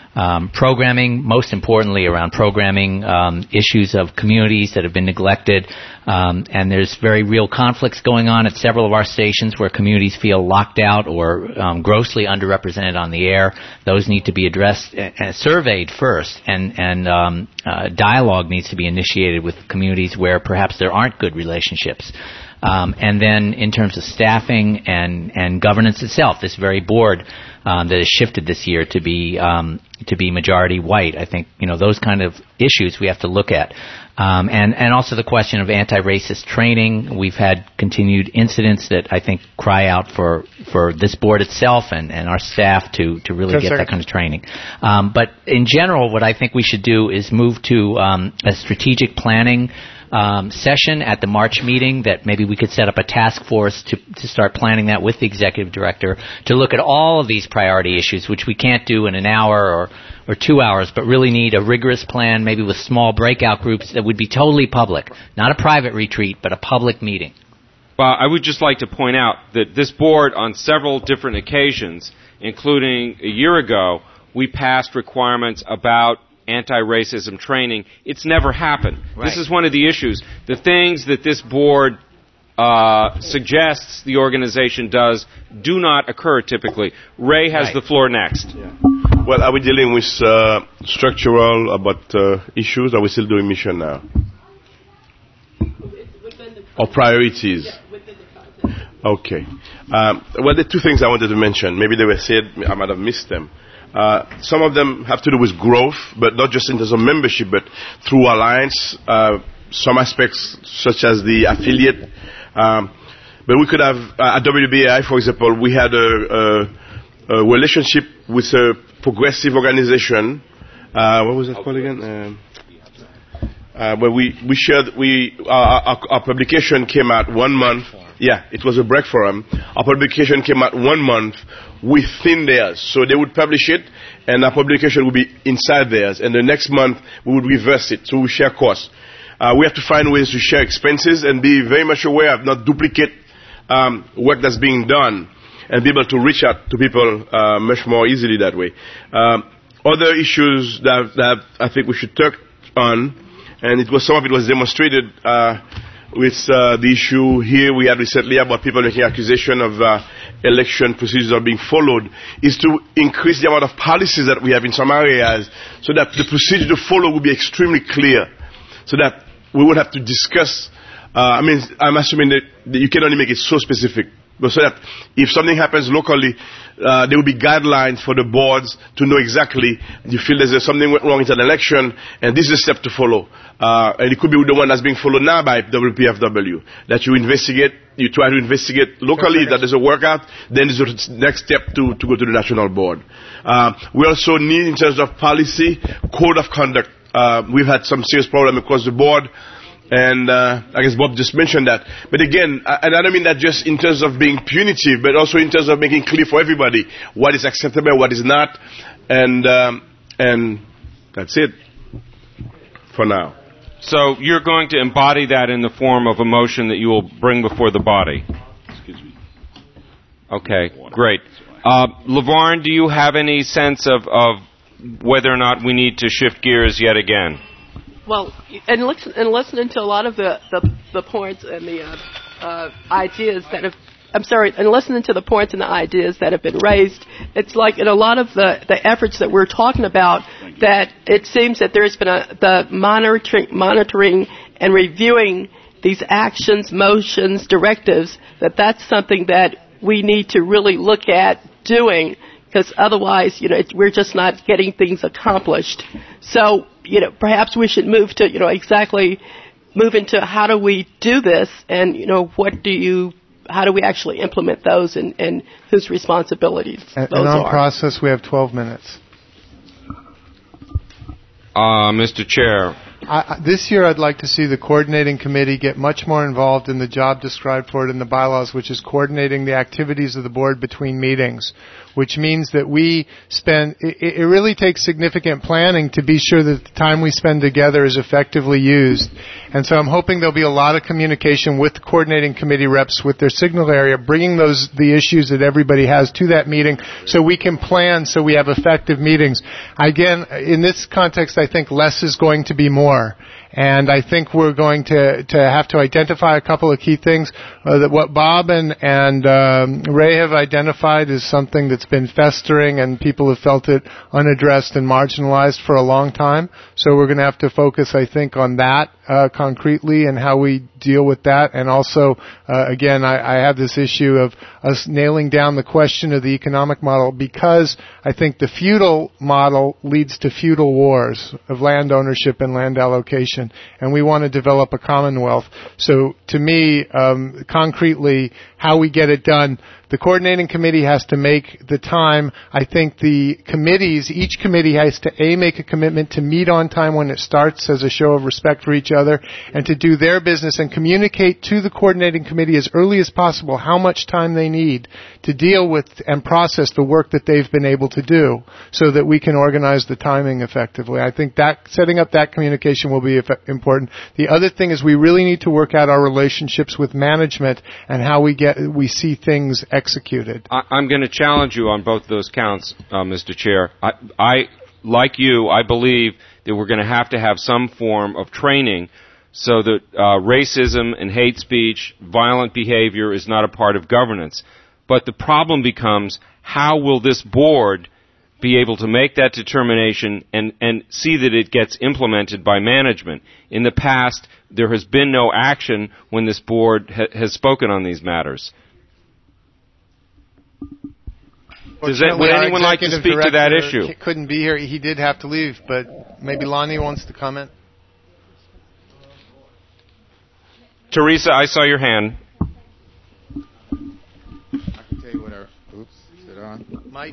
programming, most importantly around programming, issues of communities that have been neglected. And there's very real conflicts going on at several of our stations where communities feel locked out or grossly underrepresented on the air. Those need to be addressed and surveyed first, and dialogue needs to be initiated with communities where perhaps there aren't good relationships. And then in terms of staffing and governance itself, this very board that has shifted this year to be majority white, I think, those kind of issues we have to look at. And also the question of anti-racist training. We've had continued incidents that I think cry out for this board itself and our staff to really get that kind of training. But in general, what I think we should do is move to a strategic planning session at the March meeting, that maybe we could set up a task force to start planning that with the executive director to look at all of these priority issues, which we can't do in an hour or 2 hours, but really need a rigorous plan, maybe with small breakout groups that would be totally public, not a private retreat, but a public meeting. Well, I would just like to point out that this board, on several different occasions, including a year ago, we passed requirements about anti-racism training. It's never happened. Right. This is one of the issues. The things that this board suggests the organization does do not occur typically. Ray has the floor next. Yeah. Well, are we dealing with structural issues? Or are we still doing mission now? Or priorities? Okay. Well, the two things I wanted to mention, maybe they were said, I might have missed them. Some of them have to do with growth, but not just in terms of membership, but through alliance. Some aspects, such as the affiliate. But we could have, at WBAI, for example, we had a relationship with a progressive organization. What was that called again? Where we shared, our publication came out 1 month. Yeah, it was a break forum. Our publication came out 1 month within theirs. So they would publish it, and our publication would be inside theirs. And the next month, we would reverse it. So we share costs. We have to find ways to share expenses and be very much aware of not duplicate work that's being done, and be able to reach out to people much more easily that way. Other issues that I think we should touch on, and some of it was demonstrated with the issue here we had recently about people making accusation of election procedures are being followed, is to increase the amount of policies that we have in some areas so that the procedure to follow will be extremely clear, so that we would have to discuss. I'm assuming that you can only make it so specific, but so that if something happens locally, there will be guidelines for the boards to know exactly, you feel there's something went wrong in an election, and this is a step to follow. And it could be the one that's being followed now by WPFW, that you investigate, you try to investigate locally, that doesn't work out, then there's the next step to go to the national board. We also need, in terms of policy, code of conduct. We've had some serious problem across the board, and I guess Bob just mentioned that. But again, and I don't mean that just in terms of being punitive, but also in terms of making clear for everybody what is acceptable, what is not, and that's it for now. So you're going to embody that in the form of a motion that you will bring before the body? Excuse me. Okay, great. LaVarn, do you have any sense of whether or not we need to shift gears yet again? Well, and listening to a lot of the points and the ideas that have, and listening to the points and the ideas that have been raised, it's like in a lot of the efforts that we're talking about, that it seems that there's been the monitoring and reviewing these actions, motions, directives, that's something that we need to really look at doing, because otherwise, we're just not getting things accomplished. So, perhaps we should move to, move into how do we do this, and, how do we actually implement those, and whose responsibilities those are. And on process, we have 12 minutes. Mr. Chair, This year I'd like to see the coordinating committee get much more involved in the job described for it in the bylaws, which is coordinating the activities of the board between meetings, which means that we spend, it really takes significant planning to be sure that the time we spend together is effectively used. And so I'm hoping there'll be a lot of communication with the coordinating committee reps with their signal area, bringing the issues that everybody has to that meeting so we can plan so we have effective meetings. Again, in this context, I think less is going to be more. And I think we're going to have to identify a couple of key things. That what Bob and Ray have identified is something that's been festering, and people have felt it unaddressed and marginalized for a long time. So we're going to have to focus, I think, on that concretely and how we deal with that. And also, again, I have this issue of us nailing down the question of the economic model, because I think the feudal model leads to feudal wars of land ownership and land allocation, and we want to develop a commonwealth. So to me, concretely, how we get it done, the coordinating committee has to make the time. I think the committees, each committee has to make a commitment to meet on time when it starts as a show of respect for each other, and to do their business and communicate to the coordinating committee as early as possible how much time they need to deal with and process the work that they've been able to do, so that we can organize the timing effectively. I think that setting up that communication will be important. The other thing is we really need to work out our relationships with management and how we see things executed. I'm going to challenge you on both those counts, Mr. Chair. I like you, I believe that we're going to have some form of training so that racism and hate speech, violent behavior is not a part of governance. But the problem becomes, how will this board be able to make that determination and see that it gets implemented by management? In the past, there has been no action when this board has spoken on these matters. Would anyone like to speak to that issue? Couldn't be here. He did have to leave, but maybe Lonnie wants to comment. Teresa, I saw your hand. I can tell you what oops, is it on? Mike?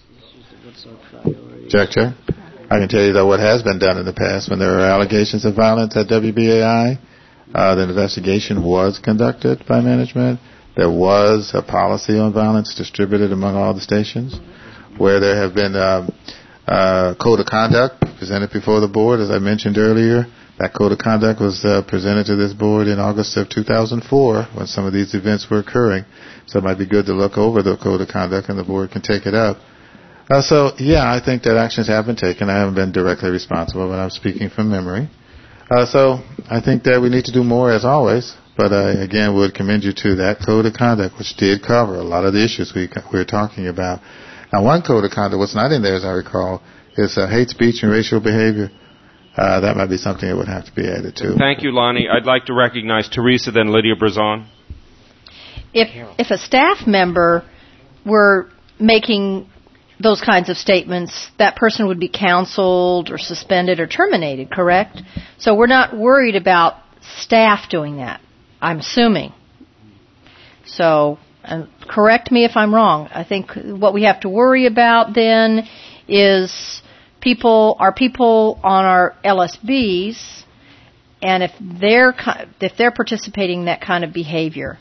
Check. I can tell you that what has been done in the past, when there were allegations of violence at WBAI, the investigation was conducted by management. There was a policy on violence distributed among all the stations, where there have been code of conduct presented before the board, as I mentioned earlier. That code of conduct was presented to this board in August of 2004 when some of these events were occurring. So it might be good to look over the code of conduct and the board can take it up. I think that actions have been taken. I haven't been directly responsible, but I'm speaking from memory. So I think that we need to do more, as always. But I, again, would commend you to that code of conduct, which did cover a lot of the issues we were talking about. Now, one code of conduct, what's not in there, as I recall, is hate speech and racial behavior. That might be something that would have to be added to. Thank you, Lonnie. I'd like to recognize Teresa, then Lydia Brazon. If a staff member were making those kinds of statements, that person would be counseled or suspended or terminated, correct? So we're not worried about staff doing that, I'm assuming. So, correct me if I'm wrong. I think what we have to worry about then is people on our LSBs, and if they're participating in that kind of behavior.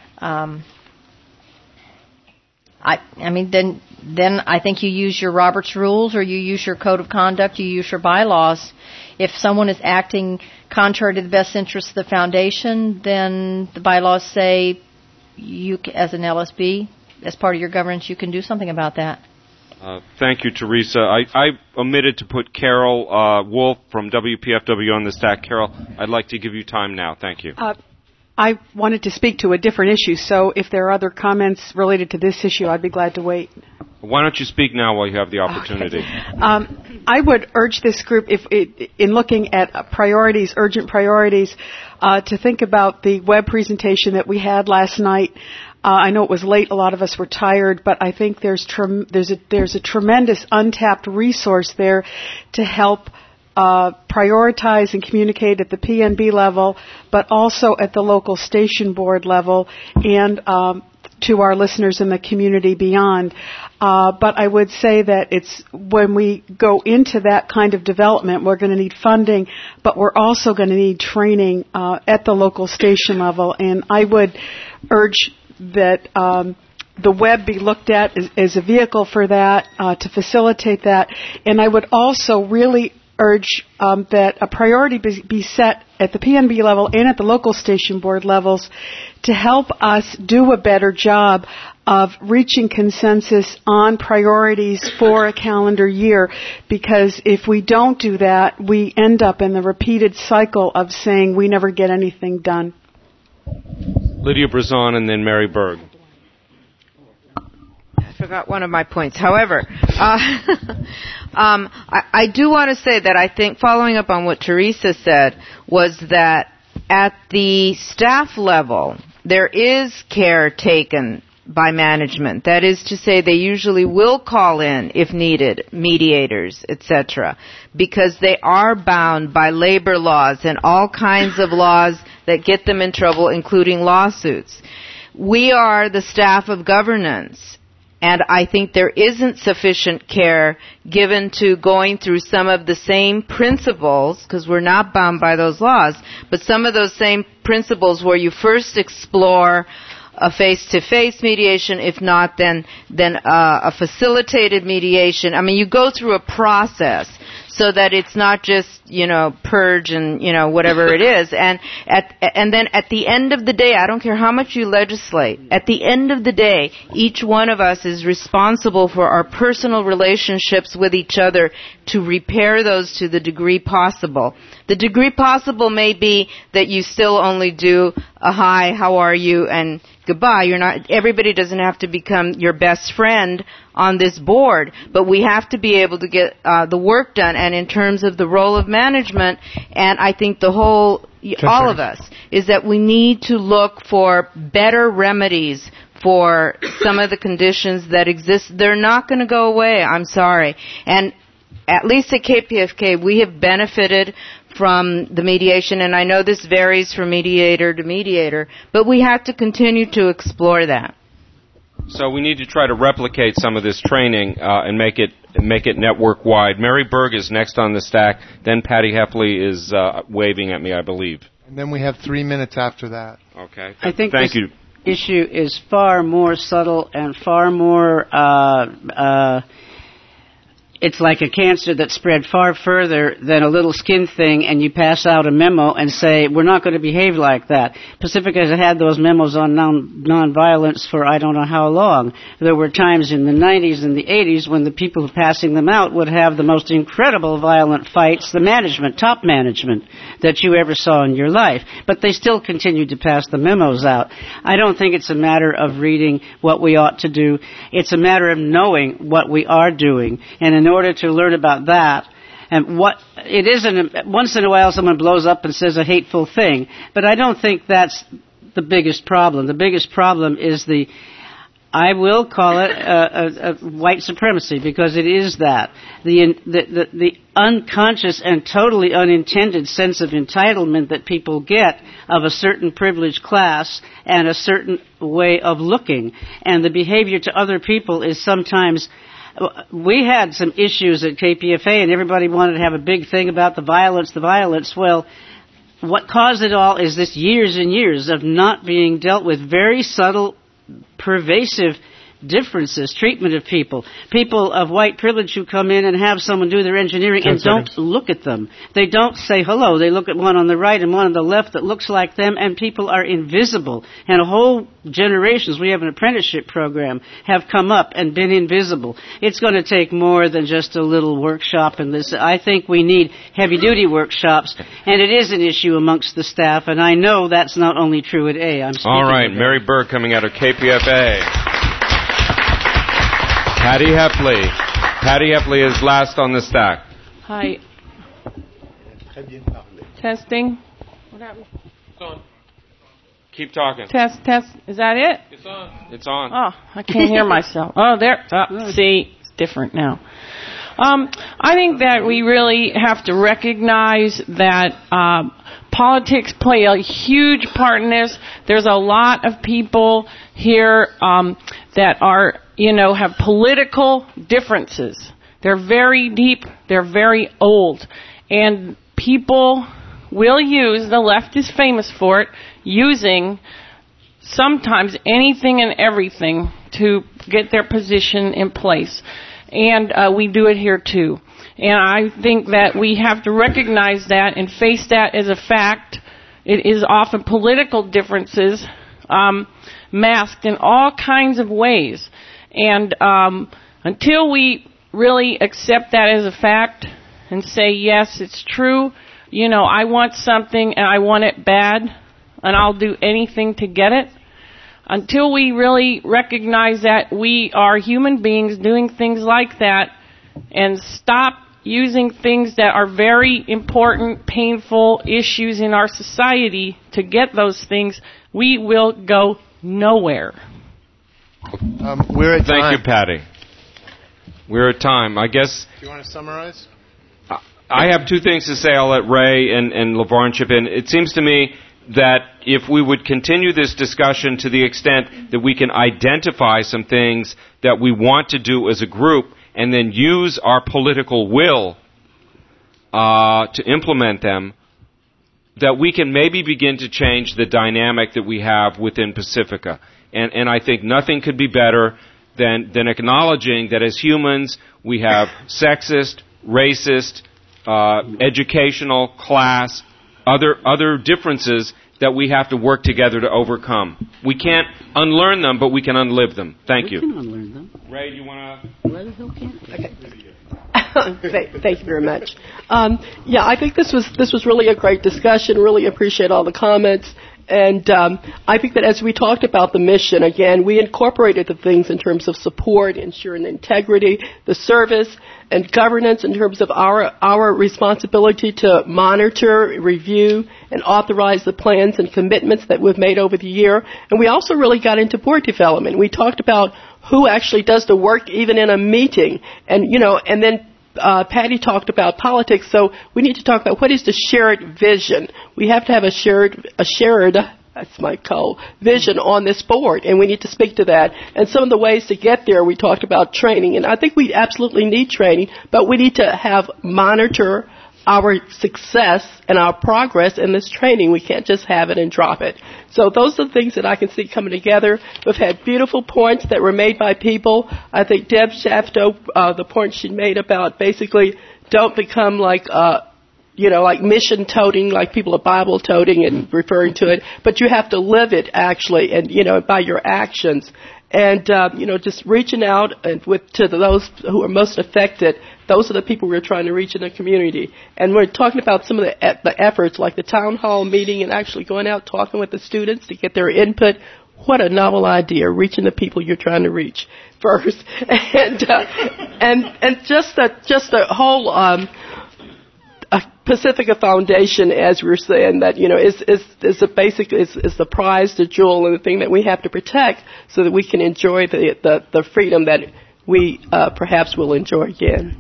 Then I think you use your Roberts Rules, or you use your code of conduct, you use your bylaws. If someone is acting contrary to the best interests of the foundation, then the bylaws say you, as an LSB, as part of your governance, you can do something about that. Thank you, Teresa. I omitted to put Carol Wolf from WPFW on the stack. Carol, I'd like to give you time now. Thank you. I wanted to speak to a different issue, so if there are other comments related to this issue, I'd be glad to wait. Why don't you speak now while you have the opportunity? Okay. I would urge this group, in looking at urgent priorities, to think about the web presentation that we had last night. I know it was late; a lot of us were tired, but I think there's a tremendous untapped resource there to help prioritize and communicate at the PNB level, but also at the local station board level, and to our listeners in the community beyond. But I would say that it's when we go into that kind of development, we're going to need funding, but we're also going to need training at the local station level. And I would urge that the web be looked at as a vehicle for that, to facilitate that. And I would also really urge that a priority be set at the PNB level and at the local station board levels to help us do a better job of reaching consensus on priorities for a calendar year, because if we don't do that, we end up in the repeated cycle of saying we never get anything done. Lydia Brazon and then Mary Berg. I forgot one of my points. However, I do want to say that I think, following up on what Teresa said, was that at the staff level, there is care taken by management. That is to say, they usually will call in, if needed, mediators, etc., because they are bound by labor laws and all kinds of laws that get them in trouble, including lawsuits. We are the staff of governance, and I think there isn't sufficient care given to going through some of the same principles, because we're not bound by those laws, but some of those same principles where you first explore a face-to-face mediation, if not, then a facilitated mediation. I mean, you go through a process so that it's not just, purge and, whatever it is. And then at the end of the day, I don't care how much you legislate, at the end of the day, each one of us is responsible for our personal relationships with each other to repair those to the degree possible. The degree possible may be that you still only do a hi, how are you, and goodbye. Everybody doesn't have to become your best friend on this board, but we have to be able to get the work done. And in terms of the role of management, and I think all of us, is that we need to look for better remedies for some of the conditions that exist. They're not going to go away, I'm sorry. And at least at KPFK, we have benefited from the mediation, and I know this varies from mediator to mediator, but we have to continue to explore that. So we need to try to replicate some of this training and make it network-wide. Mary Berg is next on the stack. Then Patty Heffley is waving at me, I believe. And then we have 3 minutes after that. Okay. I think Thank you. Issue is far more subtle and far more it's like a cancer that spread far further than a little skin thing, and you pass out a memo and say, we're not going to behave like that. Pacifica has had those memos on nonviolence for I don't know how long. There were times in the 90s and the 80s when the people passing them out would have the most incredible violent fights, the management, top management, that you ever saw in your life. But they still continued to pass the memos out. I don't think it's a matter of reading what we ought to do. It's a matter of knowing what we are doing. And in order to learn about that, and what it isn't, once in a while someone blows up and says a hateful thing, but I don't think that's the biggest problem. The biggest problem is I will call it a white supremacy, because it is that. The unconscious and totally unintended sense of entitlement that people get of a certain privileged class and a certain way of looking. And the behavior to other people is sometimes. We had some issues at KPFA, and everybody wanted to have a big thing about the violence. Well, what caused it all is this years and years of not being dealt with, very subtle, pervasive differences, treatment of people of white privilege who come in and have someone do their engineering and don't look at them. They don't say hello. They look at one on the right and one on the left that looks like them, and people are invisible. And a whole generations, we have an apprenticeship program, have come up and been invisible. It's going to take more than just a little workshop in this. I think we need heavy-duty workshops, and it is an issue amongst the staff, and I know that's not only true at A. All right, Mary Berg coming out of KPFA. Patty Heffley. Patty Heffley is last on the stack. Hi. Testing. What happened? It's on. Keep talking. Test. Is that it? It's on. It's on. Oh, I can't hear myself. Oh, there. See, it's different now. I think that we really have to recognize that politics play a huge part in this. There's a lot of people here that are, have political differences. They're very deep. They're very old. And people will use, the left is famous for it, using sometimes anything and everything to get their position in place. And we do it here too. And I think that we have to recognize that and face that as a fact. It is often political differences masked in all kinds of ways. And until we really accept that as a fact and say, yes, it's true, I want something and I want it bad and I'll do anything to get it, until we really recognize that we are human beings doing things like that and stop using things that are very important, painful issues in our society to get those things, we will go nowhere. We're at time. Thank you, Patty. We're at time. I guess... Do you want to summarize? I have two things to say. I'll let Ray and LaVarn chip in. It seems to me that if we would continue this discussion to the extent that we can identify some things that we want to do as a group and then use our political will to implement them, that we can maybe begin to change the dynamic that we have within Pacifica. And I think nothing could be better than acknowledging that as humans we have sexist, racist, educational, class, other differences that we have to work together to overcome. We can't unlearn them, but we can unlive them. Thank you. We can unlearn them. Ray, do you want to? Thank you very much. I think this was really a great discussion. Really appreciate all the comments. And I think that as we talked about the mission, again, we incorporated the things in terms of support, ensuring the integrity, the service, and governance in terms of our responsibility to monitor, review, and authorize the plans and commitments that we've made over the year. And we also really got into board development. We talked about who actually does the work even in a meeting. And, and then Patty talked about politics, so we need to talk about what is the shared vision. We have to have a shared, that's my code, vision on this board, and we need to speak to that. And some of the ways to get there, we talked about training, and I think we absolutely need training, but we need to monitor our success and our progress in this training. We can't just have it and drop it. So those are the things that I can see coming together. We've had beautiful points that were made by people. I think Deb Shafto, the point she made about basically don't become like mission toting, like people are Bible toting and referring to it, but you have to live it actually, and by your actions. And just reaching out and to those who are most affected. Those are the people we're trying to reach in the community. And we're talking about some of the efforts, like the town hall meeting and actually going out talking with the students to get their input. What a novel idea, reaching the people you're trying to reach first. And just the whole Pacifica Foundation, as we were saying, that is the prize, the jewel, and the thing that we have to protect so that we can enjoy the freedom that we perhaps will enjoy again.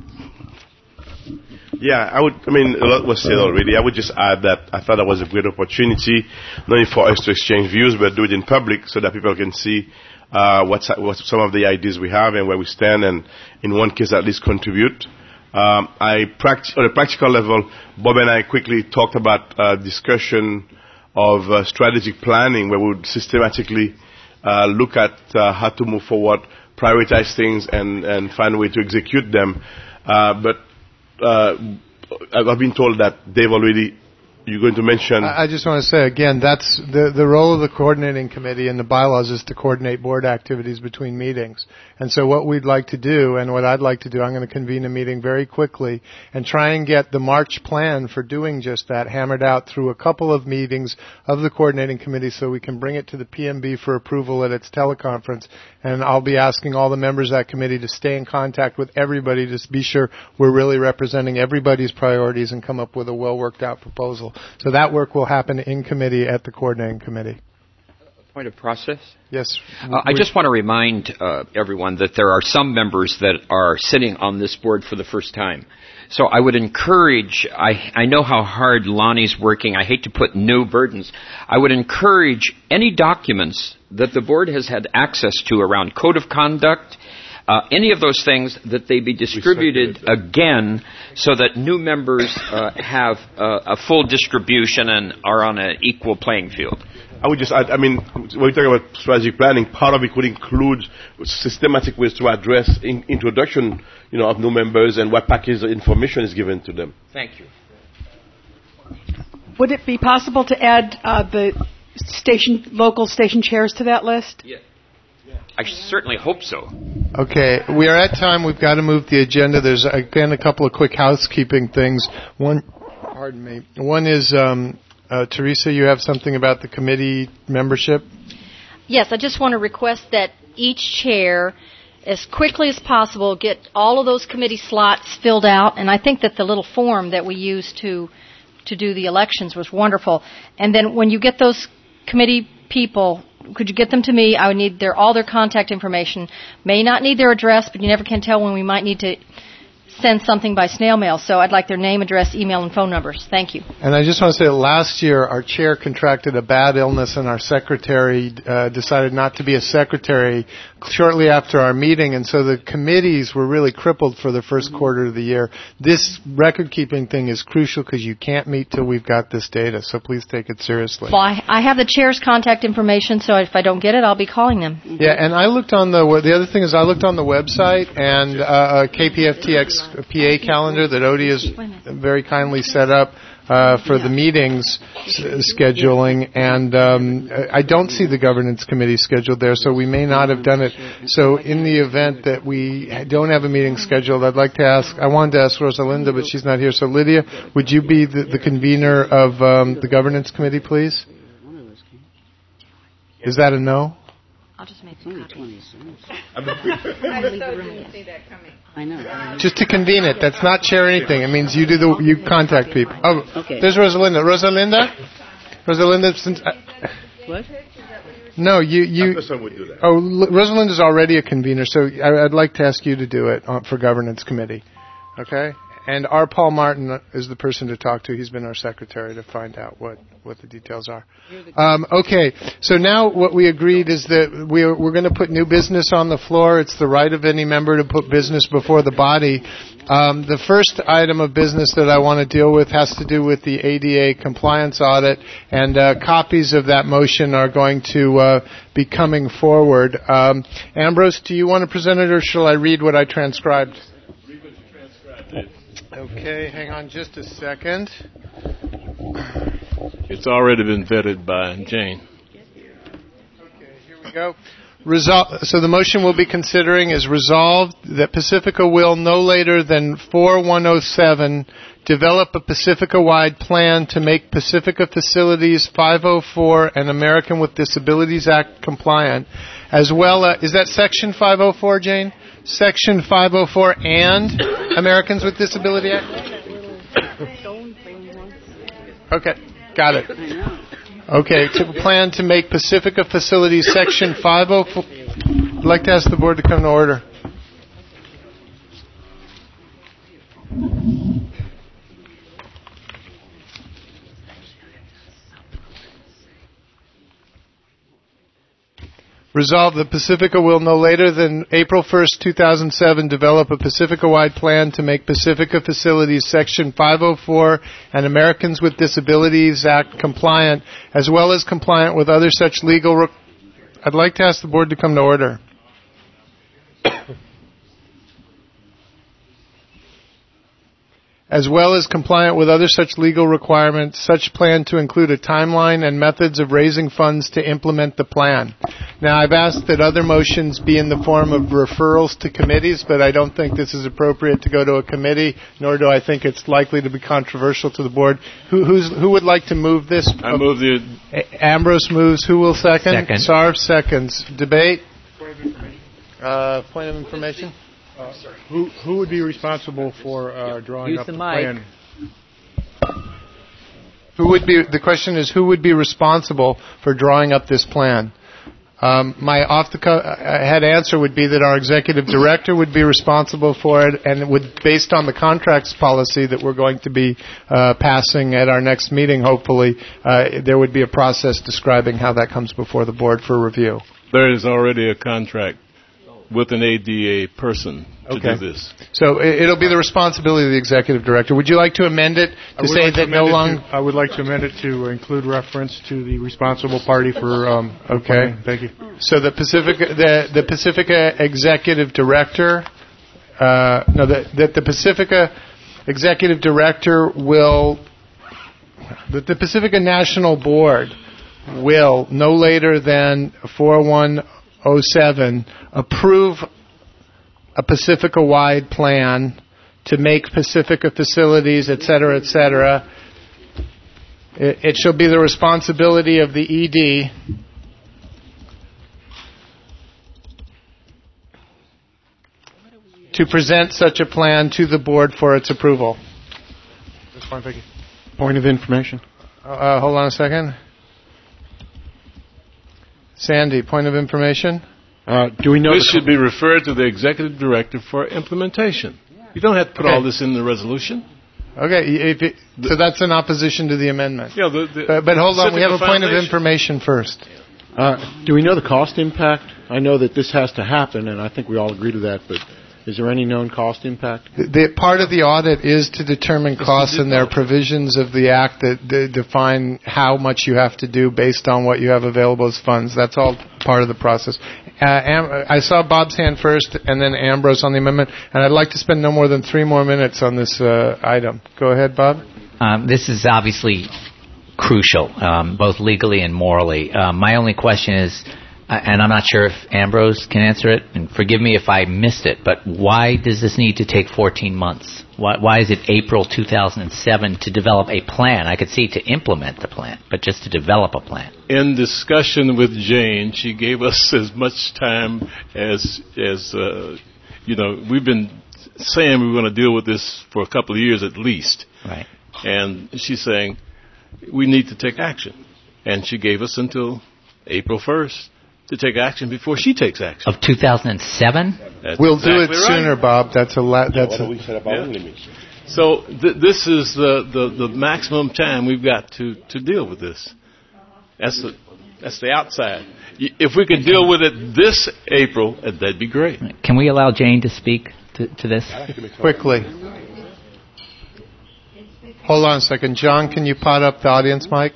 Yeah, a lot was said already. I would just add that I thought that was a great opportunity, not only for us to exchange views, but do it in public so that people can see what some of the ideas we have and where we stand, and in one case at least contribute. On a practical level, Bob and I quickly talked about discussion of strategic planning, where we would systematically look at how to move forward, prioritize things, and find a way to execute them. But I've been told that Dave already, you're going to mention... I just want to say, again, that's the role of the coordinating committee in the bylaws is to coordinate board activities between meetings. And so what we'd like to do, and what I'd like to do, I'm going to convene a meeting very quickly and try and get the March plan for doing just that hammered out through a couple of meetings of the coordinating committee so we can bring it to the PMB for approval at its teleconference. And I'll be asking all the members of that committee to stay in contact with everybody to be sure we're really representing everybody's priorities and come up with a well-worked-out proposal. So that work will happen in committee at the coordinating committee. Point of process? Yes. I just want to remind everyone that there are some members that are sitting on this board for the first time. So I would encourage, I know how hard Lonnie's working. I hate to put new burdens. I would encourage any documents that the board has had access to around code of conduct, any of those things, that they be distributed again so that new members have a full distribution and are on an equal playing field. I would just add, when we talk about strategic planning, part of it would include systematic ways to address introduction, of new members and what package of information is given to them. Thank you. Would it be possible to add the local station chairs to that list? Yeah. I certainly hope so. Okay, we are at time. We've got to move the agenda. There's, again, a couple of quick housekeeping things. One is, Teresa, you have something about the committee membership? Yes, I just want to request that each chair, as quickly as possible, get all of those committee slots filled out. And I think that the little form that we used to do the elections was wonderful. And then when you get those committee people, could you get them to me? I would need all their contact information. May not need their address, but you never can tell when we might need to send something by snail mail. So I'd like their name, address, email, and phone numbers. Thank you. And I just want to say that last year our chair contracted a bad illness and our secretary decided not to be a secretary shortly after our meeting, and so the committees were really crippled for the first quarter of the year. This record-keeping thing is crucial because you can't meet till we've got this data, so please take it seriously. Well, I have the chair's contact information, so if I don't get it, I'll be calling them. Yeah, and I looked on the other thing is I looked on the website, and KPFTX PA calendar that Odie has very kindly set up for the meetings scheduling, and I don't see the governance committee scheduled there, so we may not have done it. So in the event that we don't have a meeting scheduled, I wanted to ask Rosalinda, but she's not here. So Lydia, would you be the convener of the governance committee, please? Is that a no? I'll just make some copies. I know. Just to convene it. That's not chair anything. It means you you contact people. Oh, okay. There's Rosalinda. Rosalinda, since what? No, you. Would do that. Oh, Rosalinda's already a convener, so I'd like to ask you to do it for governance committee. Okay. And our Paul Martin is the person to talk to. He's been our secretary to find out what the details are. Okay, so now what we agreed is that we're going to put new business on the floor. It's the right of any member to put business before the body. The first item of business that I want to deal with has to do with the ADA compliance audit, and copies of that motion are going to be coming forward. Ambrose, do you want to present it, or shall I read what I transcribed? Okay, hang on just a second. It's already been vetted by Jane. Okay, here we go. So the motion we'll be considering is resolved that Pacifica will, no later than 4/107, develop a Pacifica-wide plan to make Pacifica Facilities 504 and American with Disabilities Act compliant, as well as, is that Section 504, Jane? Section 504 and Americans with Disability Act? Okay, got it. Okay, to plan to make Pacifica Facilities Section 504. I'd like to ask the board to come to order. Resolved that Pacifica will no later than April 1st, 2007 develop a Pacifica-wide plan to make Pacifica Facilities Section 504 and Americans with Disabilities Act compliant, as well as compliant with other such legal... I'd like to ask the board to come to order. As well as compliant with other such legal requirements, such plan to include a timeline and methods of raising funds to implement the plan. Now, I've asked that other motions be in the form of referrals to committees, but I don't think this is appropriate to go to a committee, nor do I think it's likely to be controversial to the board. Who would like to move this? I move the... Ambrose moves. Who will second? Second. Sarv seconds. Debate? Point of information? Who would be responsible for drawing up the plan? The question is, who would be responsible for drawing up this plan? My off-the-head answer would be that our executive director would be responsible for it, and it would, based on the contracts policy that we're going to be passing at our next meeting, hopefully, there would be a process describing how that comes before the board for review. There is already a contract with an ADA person to do this. So it'll be the responsibility of the executive director. Would you like to amend it to say that no longer... I would like to amend it to include reference to the responsible party for... Okay. Thank you. So the Pacifica executive director... that the Pacifica executive director will... That the Pacifica National Board will, no later than 4/1/07, approve a Pacifica-wide plan to make Pacifica facilities, et cetera, et cetera. It shall be the responsibility of the ED to present such a plan to the board for its approval. That's fine, thank you. Point of information. Hold on a second. Sandy, point of information? Do we know this should be referred to the executive director for implementation. You don't have to put all this in the resolution. Okay, so that's in opposition to the amendment. Yeah, but hold on, we have a point of information first. Do we know the cost impact? I know that this has to happen, and I think we all agree to that, but is there any known cost impact? Part of the audit is to determine costs, and there are provisions of the Act that define how much you have to do based on what you have available as funds. That's all part of the process. I saw Bob's hand first, and then Ambrose on the amendment, and I'd like to spend no more than 3 more minutes on this item. Go ahead, Bob. This is obviously crucial, both legally and morally. My only question is, and I'm not sure if Ambrose can answer it, and forgive me if I missed it, but why does this need to take 14 months? Why is it April 2007 to develop a plan? I could see to implement the plan, but just to develop a plan. In discussion with Jane, she gave us as much time as we've been saying we were going to deal with this for a couple of years at least. Right. And she's saying we need to take action. And she gave us until April 1st. To take action before she takes action. Of 2007? We'll do it sooner, Bob. That's So this is the maximum time we've got to deal with this. That's the outside. If we could deal with it this April, that'd be great. Can we allow Jane to speak to this? Quickly. Hold on a second. John, can you pot up the audience mic?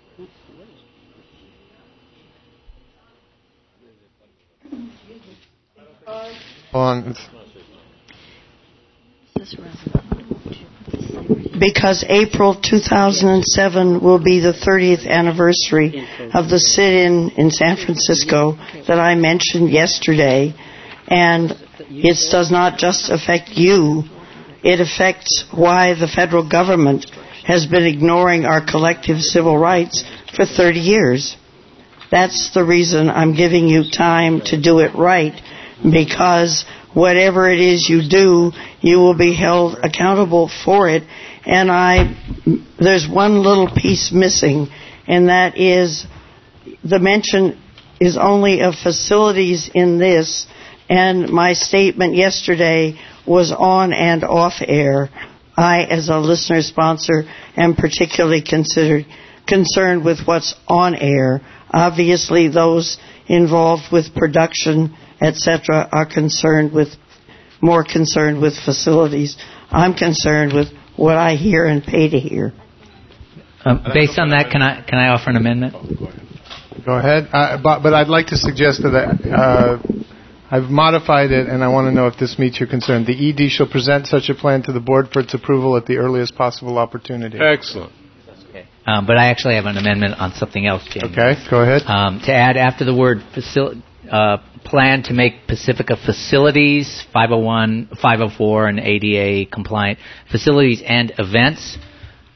Because April 2007 will be the 30th anniversary of the sit-in in San Francisco that I mentioned yesterday, and it does not just affect you, it affects why the federal government has been ignoring our collective civil rights for 30 years. That's the reason I'm giving you time to do it right, because whatever it is you do, you will be held accountable for it. And there's one little piece missing, and that is the mention is only of facilities in this, and my statement yesterday was on and off air. I, as a listener sponsor, am particularly concerned with what's on air. Obviously, those involved with production, etc., are more concerned with facilities. I'm concerned with what I hear and pay to hear. Based on that, can I offer an amendment? Go ahead. But I'd like to suggest that I've modified it, and I want to know if this meets your concern. The ED shall present such a plan to the board for its approval at the earliest possible opportunity. Excellent. But I actually have an amendment on something else, Jim. Okay, go ahead. To add after the word plan to make Pacifica facilities, 501, 504, and ADA compliant facilities and events,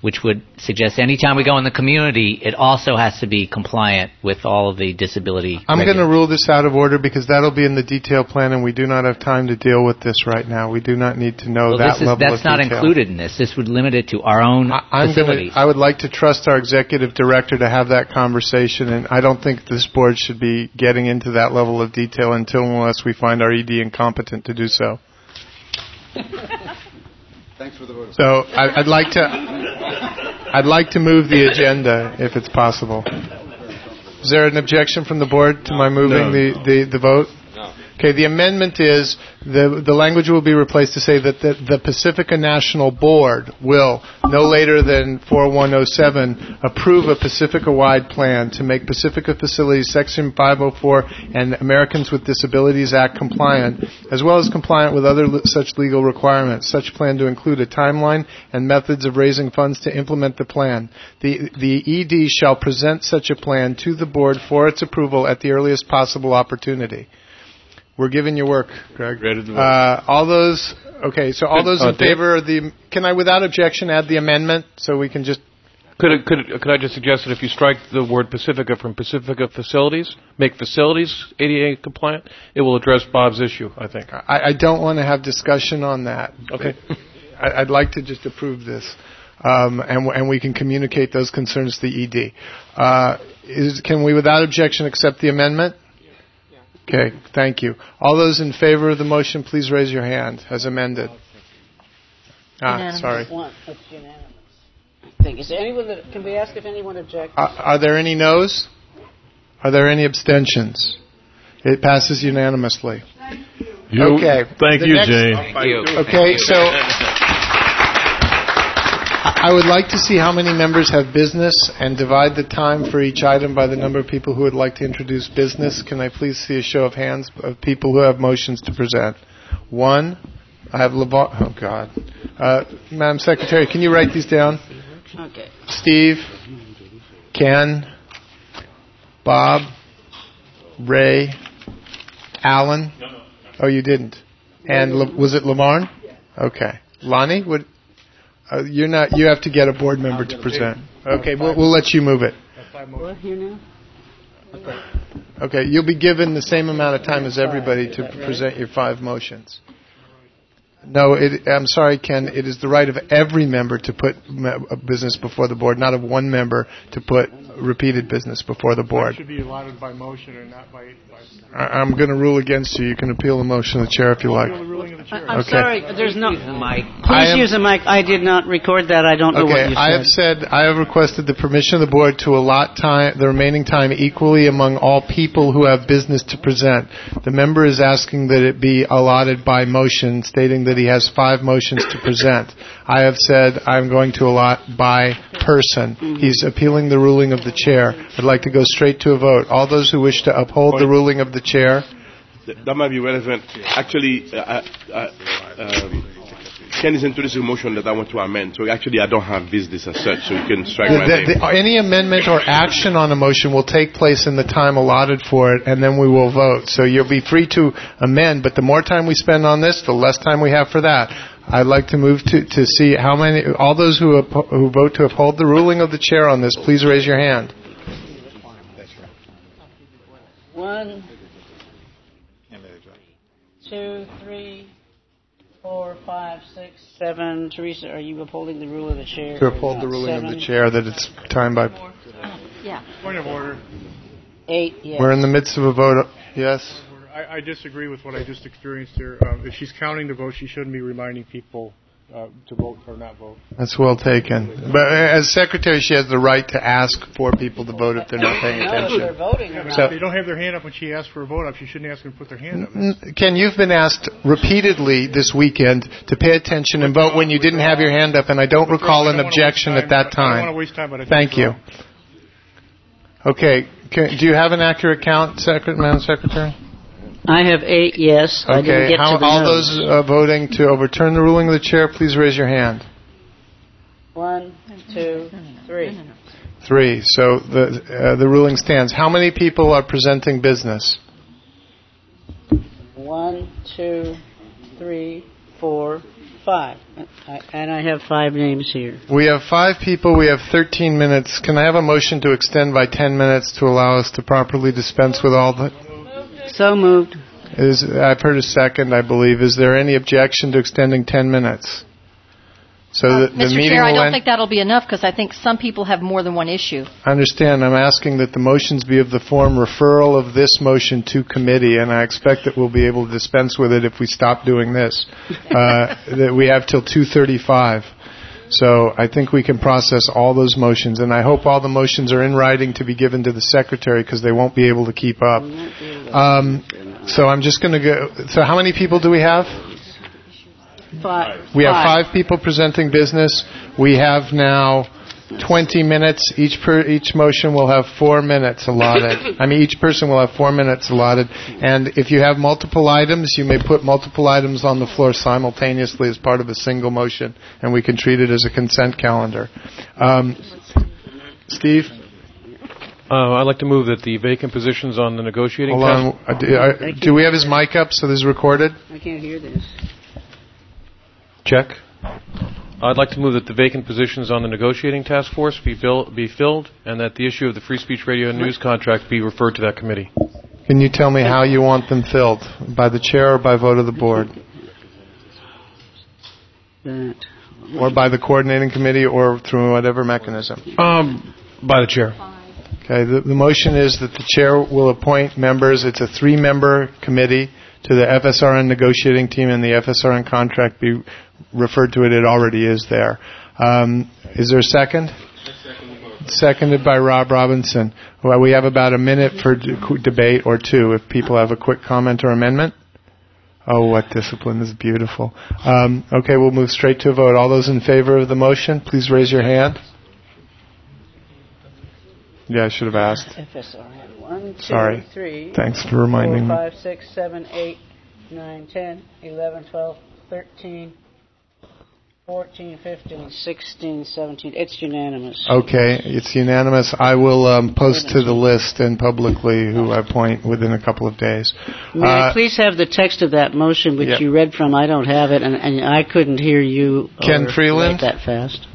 which would suggest anytime we go in the community, it also has to be compliant with all of the disability. I'm going to rule this out of order because that'll be in the detail plan, and we do not have time to deal with this right now. We do not need to know that level of detail. That's not included in this. This would limit it to our own facilities. I would like to trust our executive director to have that conversation, and I don't think this board should be getting into that level of detail unless we find our ED incompetent to do so. Thanks for the vote. So I'd like to move the agenda if it's possible. Is there an objection from the board to my moving the vote? No. Okay, the amendment is the language will be replaced to say that the Pacifica National Board will, no later than 4107, approve a Pacifica-wide plan to make Pacifica facilities Section 504 and Americans with Disabilities Act compliant, as well as compliant with other such legal requirements. Such plan to include a timeline and methods of raising funds to implement the plan. The ED shall present such a plan to the board for its approval at the earliest possible opportunity. We're giving you work, Greg. Ready to vote. All those in favor of the... Can I, without objection, add the amendment so we can just... Could I just suggest that if you strike the word Pacifica from Pacifica facilities, make facilities ADA compliant, it will address Bob's issue, I think. I don't want to have discussion on that. Okay. I'd like to just approve this, and we can communicate those concerns to the ED. Can we, without objection, accept the amendment? Okay, thank you. All those in favor of the motion, please raise your hand as amended. Sorry. It's unanimous. Is there anyone can we ask if anyone objects? Are there any no's? Are there any abstentions? It passes unanimously. Okay. Thank you, Jay. Okay, so I would like to see how many members have business and divide the time for each item by the number of people who would like to introduce business. Can I please see a show of hands of people who have motions to present? One. I have LeVar. Oh, God. Madam Secretary, can you write these down? Okay. Steve, Ken, Bob, Ray, Alan. Oh, you didn't. And was it Lamarn? Okay. Lonnie, would... you're not. You have to get a board member to present. Okay, we'll let you move it. What here now? Okay, you'll be given the same amount of time as everybody to present your 5 motions. No, I'm sorry, Ken. It is the right of every member to put business before the board, not of one member to put repeated business before the board. It should be allotted by motion and not by... I'm going to rule against you. You can appeal the motion of the chair if you like. I'm sorry. There's no... Please use the mic. I did not record that. I don't know what you said. I have requested the permission of the board to allot the remaining time equally among all people who have business to present. The member is asking that it be allotted by motion, stating that he has 5 motions to present. I have said I'm going to allot by person. He's appealing the ruling of the chair. I'd like to go straight to a vote. All those who wish to uphold the ruling of the chair. That might be relevant. Actually, Ken is introducing a motion that I want to amend. So actually, I don't have business as such, so you can strike my name. Any amendment or action on a motion will take place in the time allotted for it, and then we will vote. So you'll be free to amend, but the more time we spend on this, the less time we have for that. I'd like to move to see how many, all those who vote to uphold the ruling of the chair on this, please raise your hand. 1, 2, 3, 4, 5, 6, 7. Teresa, are you upholding the rule of the chair? To uphold the ruling 7. Of the chair that it's time by... Yeah. Point of order. 8, yes. We're in the midst of a vote. Yes? I disagree with what I just experienced here. If she's counting the votes, she shouldn't be reminding people to vote or not vote. That's well taken. But as secretary, she has the right to ask for people to vote if they're not paying attention. They're voting. Yeah, so, if they don't have their hand up when she asks for a vote up, she shouldn't ask them to put their hand up. Ken, you've been asked repeatedly this weekend to pay attention and vote when you didn't have your hand up, and I don't recall an objection at that time. I don't want to waste time, but I Thank you. Okay. Do you have an accurate count, Madam Secretary? I have 8 yes. Okay. I didn't get to the all no's. Those voting to overturn the ruling of the chair, please raise your hand. 1, 2, 3. 3. So the ruling stands. How many people are presenting business? 1, 2, 3, 4, 5. And I have 5 names here. We have 5 people. We have 13 minutes. Can I have a motion to extend by 10 minutes to allow us to properly dispense with all the... So moved. I've heard a second, I believe. Is there any objection to extending 10 minutes? So the Mr. meeting Chair, I will don't end. think that'll be enough because I think some people have more than one issue. I understand. I'm asking that the motions be of the form referral of this motion to committee, and I expect that we'll be able to dispense with it if we stop doing this. That we have till 2:35. So I think we can process all those motions, and I hope all the motions are in writing to be given to the secretary because they won't be able to keep up. So I'm just going to go. So how many people do we have? 5. We have 5 people presenting business. We have now 20 minutes. Each motion will have 4 minutes allotted. I mean, each person will have 4 minutes allotted. And if you have multiple items, you may put multiple items on the floor simultaneously as part of a single motion, and we can treat it as a consent calendar. Steve? I'd like to move that the vacant positions on the negotiating Hold on. Do we have his mic up so this is recorded? I can't hear this. Check. I'd like to move that the vacant positions on the negotiating task force be filled, and that the issue of the Free Speech Radio and News contract be referred to that committee. Can you tell me how you want them filled? By the chair or by vote of the board? Or by the coordinating committee or through whatever mechanism? By the chair. Okay, the motion is that the chair will appoint members. It's a 3-member committee to the FSRN negotiating team, and the FSRN contract be referred to it. It already is there. Is there a second? Seconded by Rob Robinson. Well, we have about a minute for debate or 2 if people have a quick comment or amendment. Oh, what discipline. This is beautiful. Okay, we'll move straight to a vote. All those in favor of the motion, please raise your hand. Yeah, I should have asked. FSRN 1, 2, Sorry. 3. Thanks for reminding 4, me. 5, 6, 7, 8, 9, 10, 11, 12, 13, 14, 15, 16, 17. It's unanimous. Okay, it's unanimous. I will post to the list and publicly who I appoint within a couple of days. May I please have the text of that motion which you read from? I don't have it, and I couldn't hear you. Ken Freeland? That fast.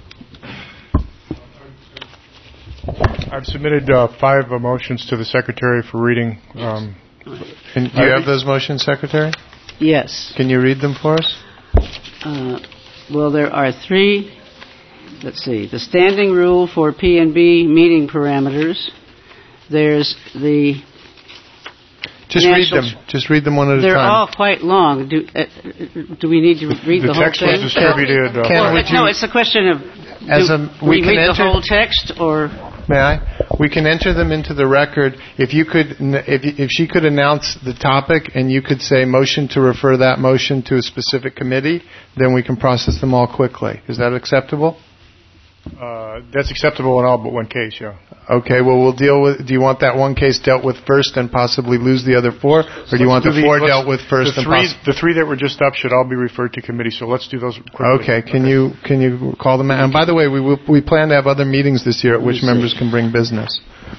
I've submitted 5 motions to the secretary for reading. And do you have those motions, Secretary? Yes. Can you read them for us? Well, there are 3. Let's see. The standing rule for P&B meeting parameters. There's the... Just read them. Just read them one at a time. They're all quite long. Do we need to read the whole text thing? was distributed. No, it's a question of... we read the whole text, or... May I? We can enter them into the record. If she could announce the topic and you could say motion to refer that motion to a specific committee, then we can process them all quickly. Is that acceptable? That's acceptable in all but one case, yeah. Okay, well, we'll deal with... Do you want that one case dealt with first and possibly lose the other 4? Or do you want the 4 dealt with first and possibly... The 3 that were just up should all be referred to committee, so let's do those quickly. Okay, can you call them out? And by the way, we plan to have other meetings this year at which members can bring business.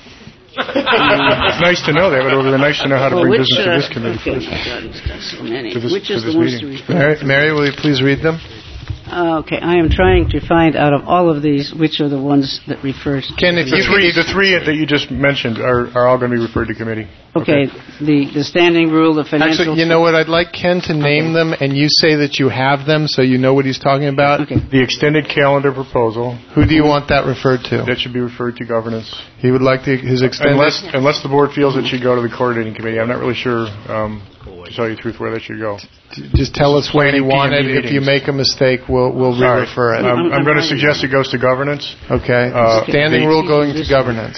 It's nice to know that, but it would be nice to know how to bring business to this committee first. Which is the ones to refer? Mary, will you please read them? Okay, I am trying to find out of all of these which are the ones that refer to... Ken, if the 3 that you just mentioned are all going to be referred to committee. Okay, the standing rule, the financial... Actually, you know what? I'd like Ken to name them, and you say that you have them so you know what he's talking about. Okay. The extended calendar proposal. Who do you want that referred to? That should be referred to governance. He would like his extended... Unless the board feels it should go to the coordinating committee. I'm not really sure, to tell you the truth, where that should go. Just tell us where you want it. If you make a mistake, we'll re-refer it. I'm going to suggest it goes to governance. Okay. Standing rule going to governance.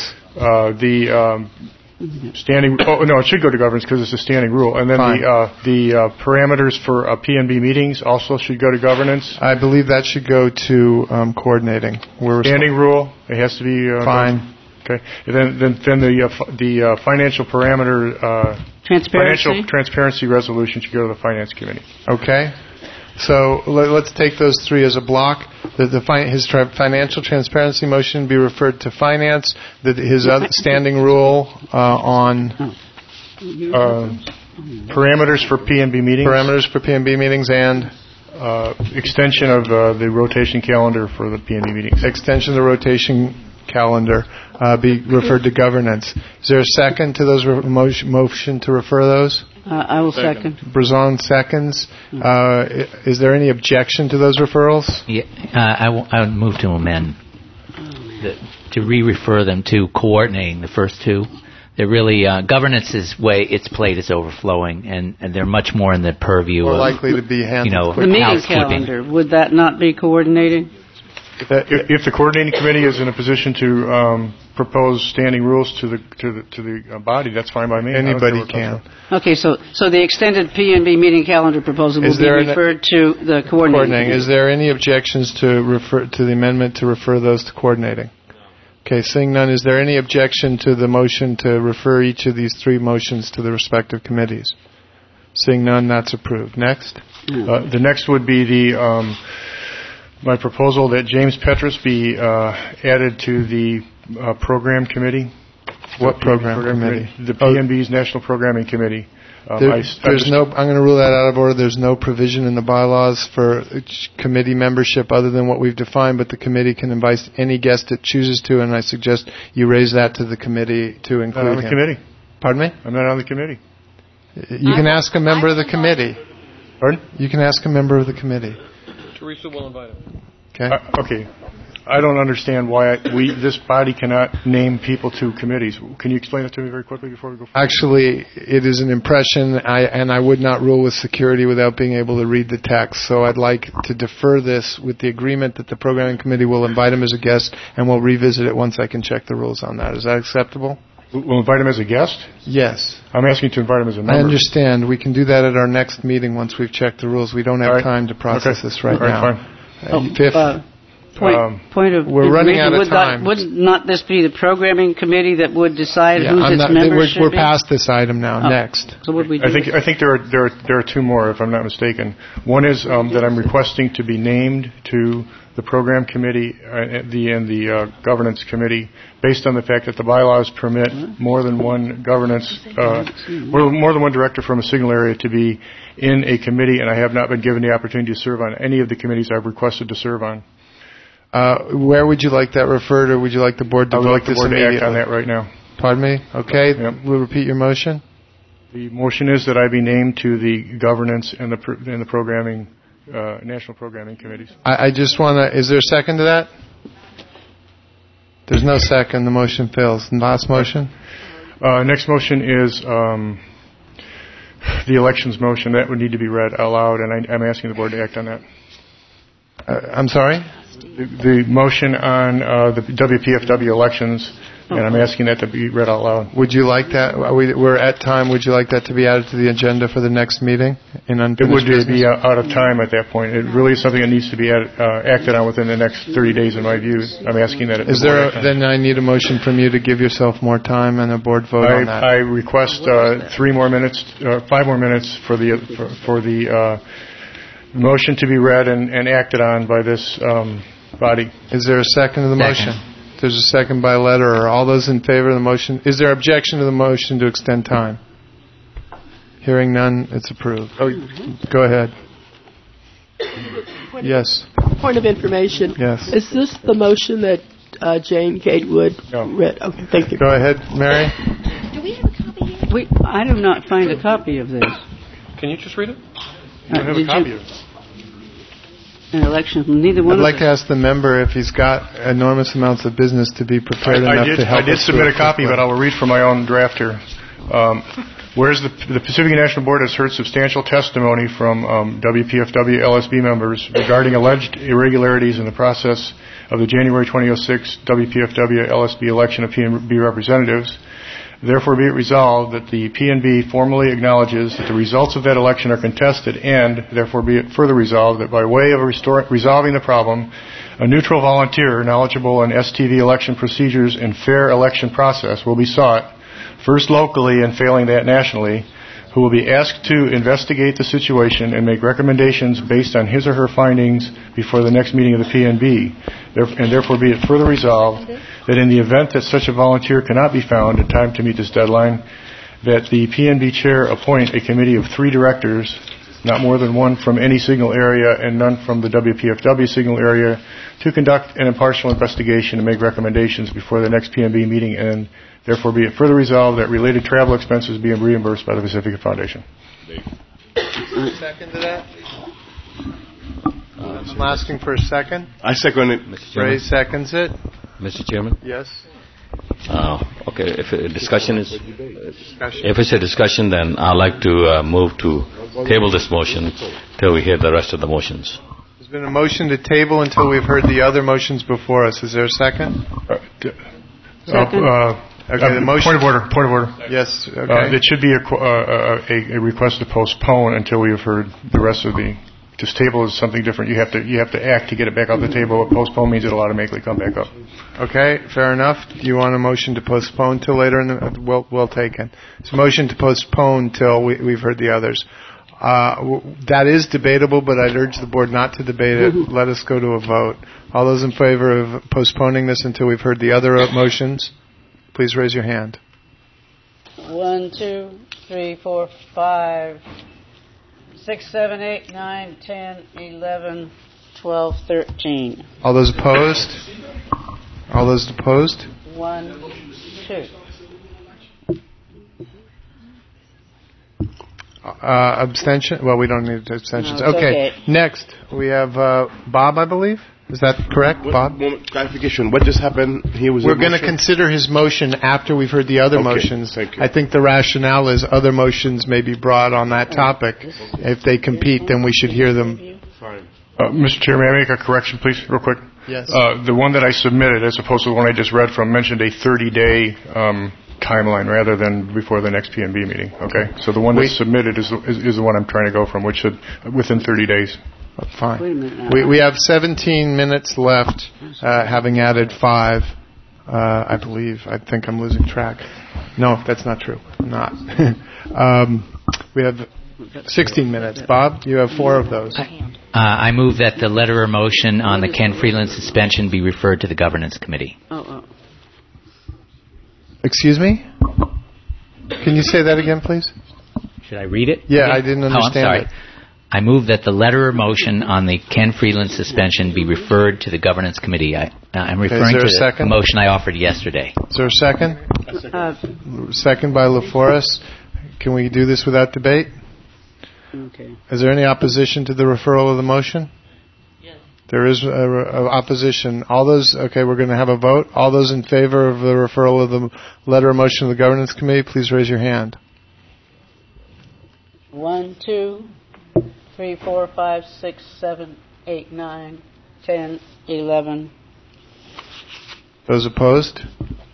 Standing... Oh, no, it should go to governance because it's a standing rule. And then the parameters for PNB meetings also should go to governance. I believe that should go to coordinating. Standing rule, it has to be... Fine. Okay. And then the financial parameter... Financial transparency resolution should go to the finance committee. Okay. So let's take those 3 as a block. His financial transparency motion be referred to finance. His standing rule on parameters for PNB meetings. Parameters for PNB meetings and extension of the rotation calendar for the PNB meetings. Extension of the rotation calendar be referred to governance. Is there a second to those motion to refer those? I will second. Brazon seconds. Is there any objection to those referrals? Yeah, I would move to amend to re-refer them to coordinating the first two. They're really governance's way its plate is overflowing, and they're much more in the purview more of likely to be handled. The meeting calendar, would that not be coordinated? If the coordinating committee is in a position to propose standing rules to the body, that's fine by me. Anybody can. Okay, so the extended PNB meeting calendar proposal will be referred to the coordinating. Is there any objections to the amendment to refer those to coordinating? Okay, seeing none, is there any objection to the motion to refer each of these three motions to the respective committees? Seeing none, that's approved. Next. The next would be my proposal that James Petrus be added to the program committee. What program committee? The PNB's National Programming Committee. I'm going to rule that out of order. There's no provision in the bylaws for committee membership other than what we've defined, but the committee can invite any guest it chooses to, and I suggest you raise that to the committee to include him. I'm on the committee. Pardon me? I'm not on the committee. You can ask a member of the committee. Pardon? You can ask a member of the committee. Teresa will invite him. Okay. Okay. I don't understand why this body cannot name people to committees. Can you explain it to me very quickly before we go forward? Actually, it is an impression, and I would not rule with security without being able to read the text. So I'd like to defer this with the agreement that the programming committee will invite him as a guest, and we'll revisit it once I can check the rules on that. Is that acceptable? We'll invite him as a guest? Yes. I'm asking to invite him as a member. I understand. We can do that at our next meeting once we've checked the rules. We don't have time to process this right now. Fine. Fifth. Point of we're running out of time. Would not this be the programming committee that would decide who's its members should We're be? past this item now. Next. So what we do? I think there are two more, if I'm not mistaken. One is that I'm requesting to be named to the program committee and the governance committee based on the fact that the bylaws permit more than one more than one director from a signal area to be in a committee, and I have not been given the opportunity to serve on any of the committees I've requested to serve on. Where would you like that referred, or would you like the board to vote this immediately? I would like the board to act on that right now. Pardon me? Okay. Yep. We'll repeat your motion. The motion is that I be named to the governance and the programming, national programming committees. I just want to. Is there a second to that? There's no second. The motion fails. Last motion. Next motion is the elections motion. That would need to be read out loud, and I'm asking the board to act on that. I'm sorry? The motion on the WPFW elections, and I'm asking that to be read out loud. Would you like that? We're at time. Would you like that to be added to the agenda for the next meeting? It would be out of time at that point. It really is something that needs to be acted on within the next 30 days, in my view. I'm asking that. Then I need a motion from you to give yourself more time and a board vote on that. I request 5 more minutes for the motion to be read and acted on by this body. Is there a second to the motion? There's a second by letter. Are all those in favor of the motion? Is there objection to the motion to extend time? Hearing none, it's approved. Go ahead. Yes. Point of information. Yes. Is this the motion that Jane Gatewood read? Okay, thank you. Go ahead, Mary. Do we have a copy here? I do not find a copy of this. Can you just read it? I don't have a copy of it. An election. Neither one. I'd like to ask the member if he's got enormous amounts of business to be prepared enough to help us. I did submit a copy, but I will read from my own drafter. Whereas the Pacific National Board has heard substantial testimony from WPFW LSB members regarding alleged irregularities in the process of the January 2006 WPFW LSB election of PNB representatives, therefore be it resolved that the PNB formally acknowledges that the results of that election are contested, and therefore be it further resolved that by way of resolving the problem, a neutral volunteer knowledgeable in STV election procedures and fair election process will be sought, first locally and failing that nationally, who will be asked to investigate the situation and make recommendations based on his or her findings before the next meeting of the PNB. And therefore be it further resolved that in the event that such a volunteer cannot be found in time to meet this deadline, that the PNB chair appoint a committee of 3 directors not more than one from any signal area and none from the WPFW signal area, to conduct an impartial investigation and make recommendations before the next PMB meeting, and therefore be it further resolved that related travel expenses be reimbursed by the Pacifica Foundation. Second to that? I'm asking for a second. I second it. Ray seconds it. Mr. Chairman? Yes. Okay, if a discussion is, if it's a discussion, then I'd like to move to table this motion till we hear the rest of the motions. There's been a motion to table until we've heard the other motions before us. Is there a second? Second. Okay, the motion. Point of order. Yes. Okay. It should be a request to postpone until we have heard the rest of the. Just table is something different. You have to act to get it back off the table. Postpone means it'll automatically come back up. Okay, fair enough. Do you want a motion to postpone till later? We'll take it. It's a motion to postpone till we've heard the others. That is debatable, but I'd urge the board not to debate it. Let us go to a vote. All those in favor of postponing this until we've heard the other motions, please raise your hand. 1, 2, 3, 4, 5, 6, 7, 8, 9, 10, 11, 12, 13. All those opposed? All those opposed? 1, 2. Abstention? Well, we don't need abstentions. No, okay. Next, we have Bob, I believe. Is that correct, Bob? Clarification. What just happened here was we're going to consider his motion after we've heard the other motions. Thank you. I think the rationale is other motions may be brought on that topic. If they compete, then we should hear them. Mr. Chair, may I make a correction, please, real quick? Yes. The one that I submitted, as opposed to the one I just read from, mentioned a 30-day timeline rather than before the next PMB meeting. Okay, so the one that's submitted is the one I'm trying to go from, which should within 30 days. Fine. Wait a minute. We have 17 minutes left, having added 5, I believe. I think I'm losing track. No, that's not true. I'm not. We have 16 minutes. Bob, you have 4 of those. I move that the letter or motion on the Ken Freeland suspension be referred to the Governance Committee. Excuse me? Can you say that again, please? Should I read it? Yeah, again? I didn't understand I'm sorry. I move that the letter or motion on the Ken Freeland suspension be referred to the Governance Committee. I'm referring to the motion I offered yesterday. Is there a second? Second by LaForest. Can we do this without debate? Okay. Is there any opposition to the referral of the motion? Yes. There is opposition. All those, okay, we're going to have a vote. All those in favor of the referral of the letter or motion of the Governance Committee, please raise your hand. 1, 2, 3, 4, 5, 6, 7, 8, 9, 10, 11. Those opposed?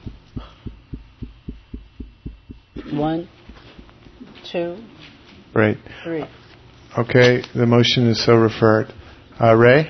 1, 2, Great. 3. Okay, the motion is so referred. Ray?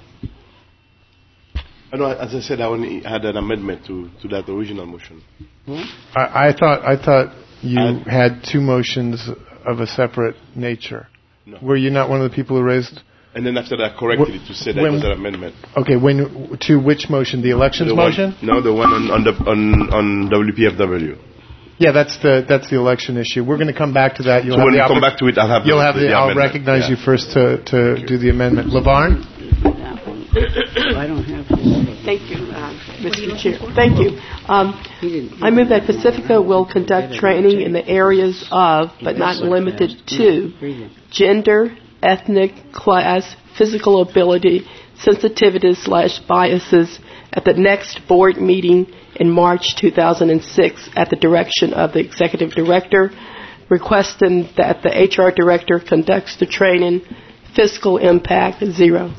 No, as I said, I only had an amendment to that original motion. I thought you had 2 motions of a separate nature. No. Were you not one of the people who raised? And then after that, I corrected it to say that it was an amendment. Okay, to which motion? The elections motion? No, the one on WPFW. Yeah, that's the election issue. We're going to come back to that. So when we come back to it, I'll have the amendment. I'll recognize you first to do the amendment. LaVarn? I don't have to. Thank you, Mr. Chair. Thank you. I move that Pacifica will conduct training in the areas of, but not limited to, gender, ethnic, class, physical ability, sensitivities/biases at the next board meeting in March 2006 at the direction of the Executive Director, requesting that the HR Director conducts the training. Fiscal impact, 0.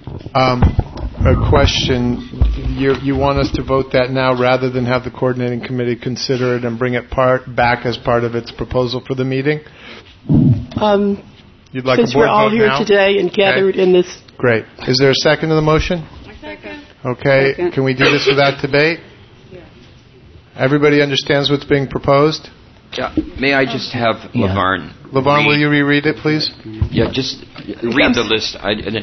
A question. You want us to vote that now rather than have the coordinating committee consider it and bring it back as part of its proposal for the meeting? You'd like since a board we're all vote here now? today and gathered in this. Great. Is there a second to the motion? Second. Okay. Second. Can we do this without debate? Yes. Everybody understands what's being proposed? Yeah. May I just have LaVarn? LaVarn, will you reread it, please? Yeah, just read the list.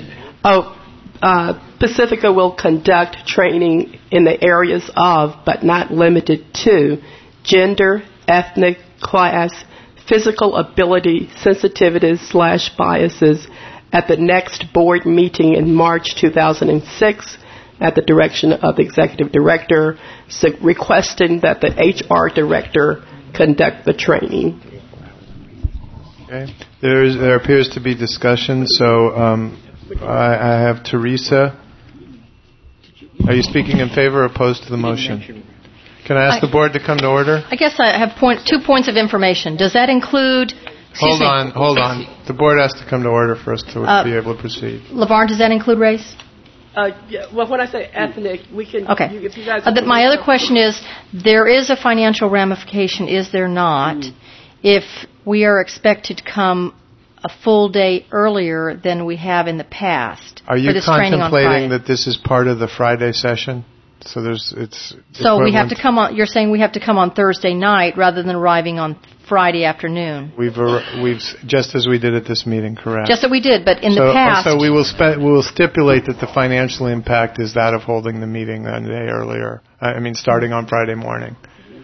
Pacifica will conduct training in the areas of, but not limited to, gender, ethnic, class, physical ability sensitivities/biases at the next board meeting in March 2006 at the direction of the executive director, requesting that the HR director conduct the training. Okay. There appears to be discussion, so I have Teresa. Are you speaking in favor or opposed to the motion? Can I ask the board to come to order? I guess I have 2 points of information. Does that include... Hold on. The board has to come to order for us to be able to proceed. LaVarn, does that include race? Yeah, well, when I say ethnic, we can... Okay. If you guys my other question is, there is a financial ramification, is there not, if we are expected to come a full day earlier than we have in the past? Are you contemplating that this is part of the Friday session? So we have to come on. You're saying we have to come on Thursday night rather than arriving on Friday afternoon. We've just as we did at this meeting, correct? Just as we did, but in the past. So we will stipulate that the financial impact is that of holding the meeting a day earlier. Starting on Friday morning.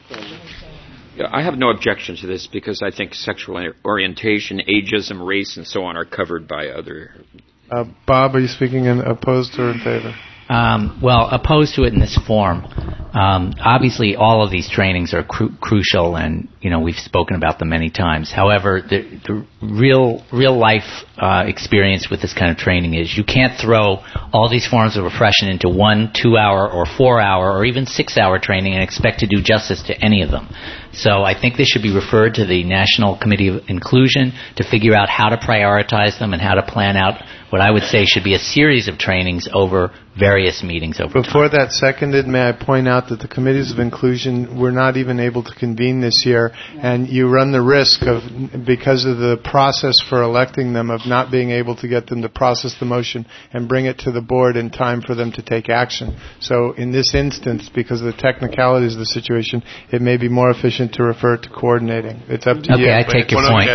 I have no objection to this because I think sexual orientation, ageism, race, and so on are covered by other. Bob, are you speaking opposed or in favor? Opposed to it in this form. Obviously, all of these trainings are crucial, and we've spoken about them many times. However, the real life experience with this kind of training is you can't throw all these forms of repression into 1, 2 hour, or 4 hour, or even 6 hour training and expect to do justice to any of them. So I think they should be referred to the National Committee of Inclusion to figure out how to prioritize them and how to plan out what I would say should be a series of trainings over various meetings over time. Before that's seconded, may I point out that the committees of inclusion were not even able to convene this year, and you run the risk of, because of the process for electing them, of not being able to get them to process the motion and bring it to the board in time for them to take action. So in this instance, because of the technicalities of the situation, it may be more efficient to refer it to coordinating. It's up to you. Okay, I take your point.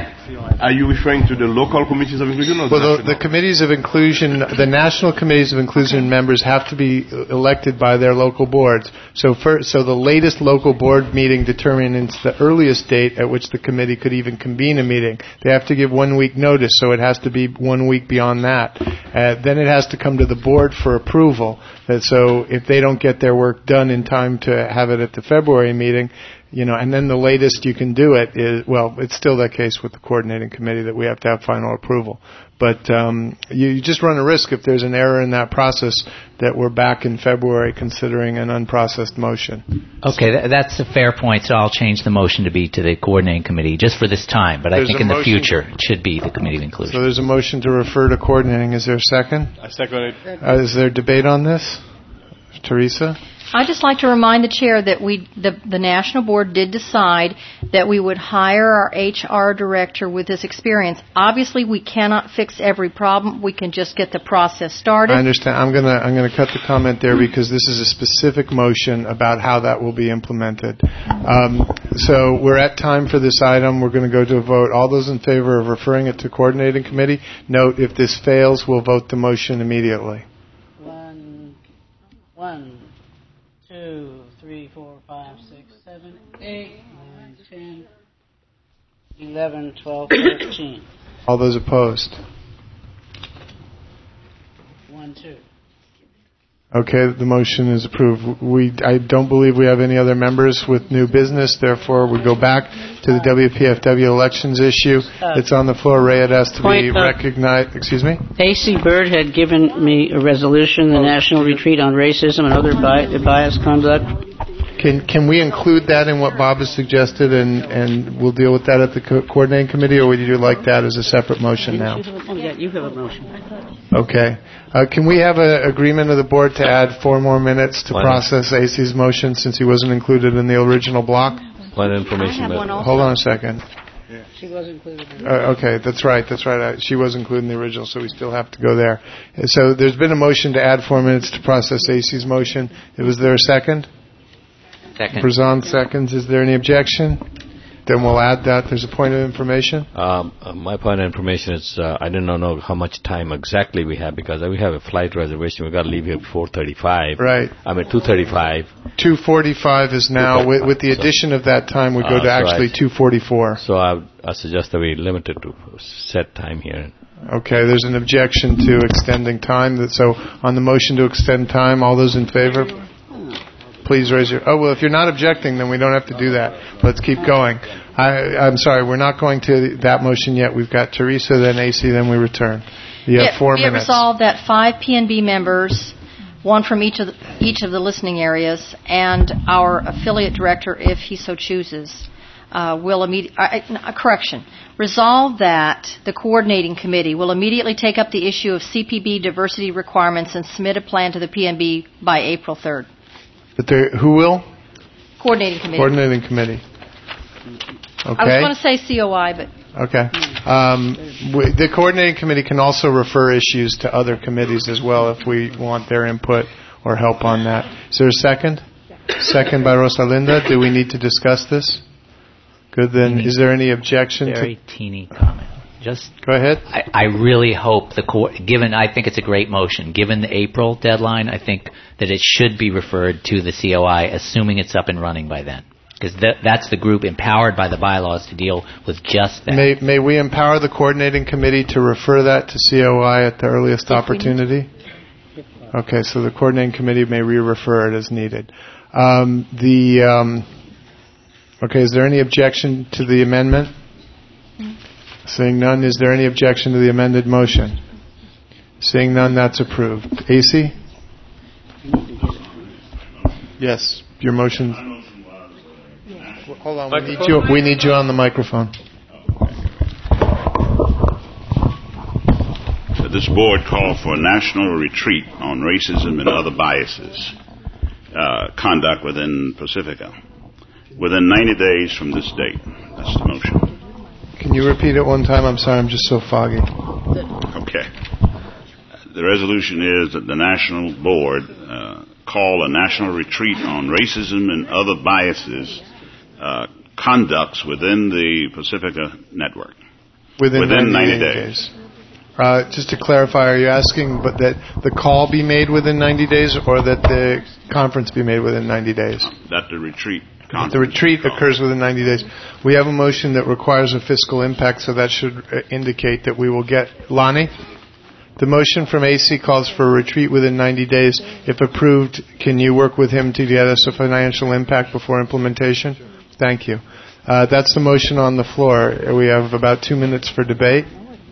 Are you referring to the local committees of inclusion or the committees of inclusion, the national committees of inclusion members have to be elected by their local boards. So the latest local board meeting determines the earliest date at which the committee could even convene a meeting. They have to give 1 week notice, so it has to be 1 week beyond that. Then it has to come to the board for approval. So if they don't get their work done in time to have it at the February meeting, and then the latest you can do it is, it's still that case with the coordinating committee that we have to have final approval. But you just run a risk if there's an error in that process that we're back in February considering an unprocessed motion. Okay, that's a fair point, so I'll change the motion to be to the coordinating committee just for this time. But I think in the future it should be the committee of inclusion. So there's a motion to refer to coordinating. Is there a second? I second it. Is there debate on this? Teresa? I'd just like to remind the chair that the National Board did decide that we would hire our HR director with this experience. Obviously, we cannot fix every problem. We can just get the process started. I understand. I'm gonna cut the comment there because this is a specific motion about how that will be implemented. So we're at time for this item. We're going to go to a vote. All those in favor of referring it to coordinating committee, note if this fails, we'll vote the motion immediately. 1, 2, 3, 4, 5, 6, 7, 8, 9, 10, 11, 12, 13. All those opposed? 1, 2. Okay, the motion is approved. I don't believe we have any other members with new business. Therefore, we go back to the WPFW elections issue. It's on the floor. Ray, it has to be recognized. Excuse me? A.C. Byrd had given me a resolution, the National Retreat on Racism and Other Bias Conduct. Can we include that in what Bob has suggested, and we'll deal with that at the coordinating committee, or would you like that as a separate motion now? You have a motion. Okay. Can we have an agreement of the board to add 4 more minutes to process AC's motion since he wasn't included in the original block? What information? Hold on a second. She was included. Okay, that's right. She was included in the original, so we still have to go there. So there's been a motion to add 4 minutes to process AC's motion. Was there a second? Second. Berzon seconds. Is there any objection? then we'll add that. There's a point of information. My point of information is I didn't know how much time exactly we have because we have a flight reservation. We've got to leave here at 4:35. Right. 2:35. 2:45 is now. With the addition of that time, we go to actually 2:44. So I suggest that we limit it to set time here. Okay, there's an objection to extending time. So on the motion to extend time, all those in favor? Please raise your... Oh, well, if you're not objecting, then we don't have to do that. Let's keep going. I'm sorry, we're not going to that motion yet. We've got Teresa, then AC, then we return. You have 4 minutes. Be it resolved that 5 PNB members, one from each of the listening areas, and our affiliate director, if he so chooses, will correction. Resolve that the coordinating committee will immediately take up the issue of CPB diversity requirements and submit a plan to the PNB by April 3rd. But who will? Coordinating committee. Coordinating committee. Okay. I was going to say COI, but... Okay. The coordinating committee can also refer issues to other committees as well if we want their input or help on that. Is there a second? Second by Rosalinda. Do we need to discuss this? Good, then. Is there any objection? Very teeny comment. Just go ahead. I really hope given I think it's a great motion. Given the April deadline, I think that it should be referred to the COI, assuming it's up and running by then, because that's the group empowered by the bylaws to deal with just that. May we empower the coordinating committee to refer that to COI at the earliest opportunity? Okay, so the coordinating committee may re-refer it as needed. Okay, is there any objection to the amendment? Seeing none, is there any objection to the amended motion? Seeing none, that's approved. AC? Yes, your motion. Hold on, we need you on the microphone. This board called for a national retreat on racism and other biases, conduct within Pacifica, within 90 days from this date. That's the motion. Can you repeat it one time? I'm sorry, I'm just so foggy. Okay. The resolution is that the national board call a national retreat on racism and other biases, conducts within the Pacifica network. Within 90 days. Just to clarify, are you asking that the call be made within 90 days or that the conference be made within 90 days? That the retreat The retreat occurs within 90 days. We have a motion that requires a fiscal impact, so that should indicate that we will get... Lonnie? The motion from AC calls for a retreat within 90 days. If approved, can you work with him to get us a financial impact before implementation? Thank you. That's the motion on the floor. We have about 2 minutes for debate.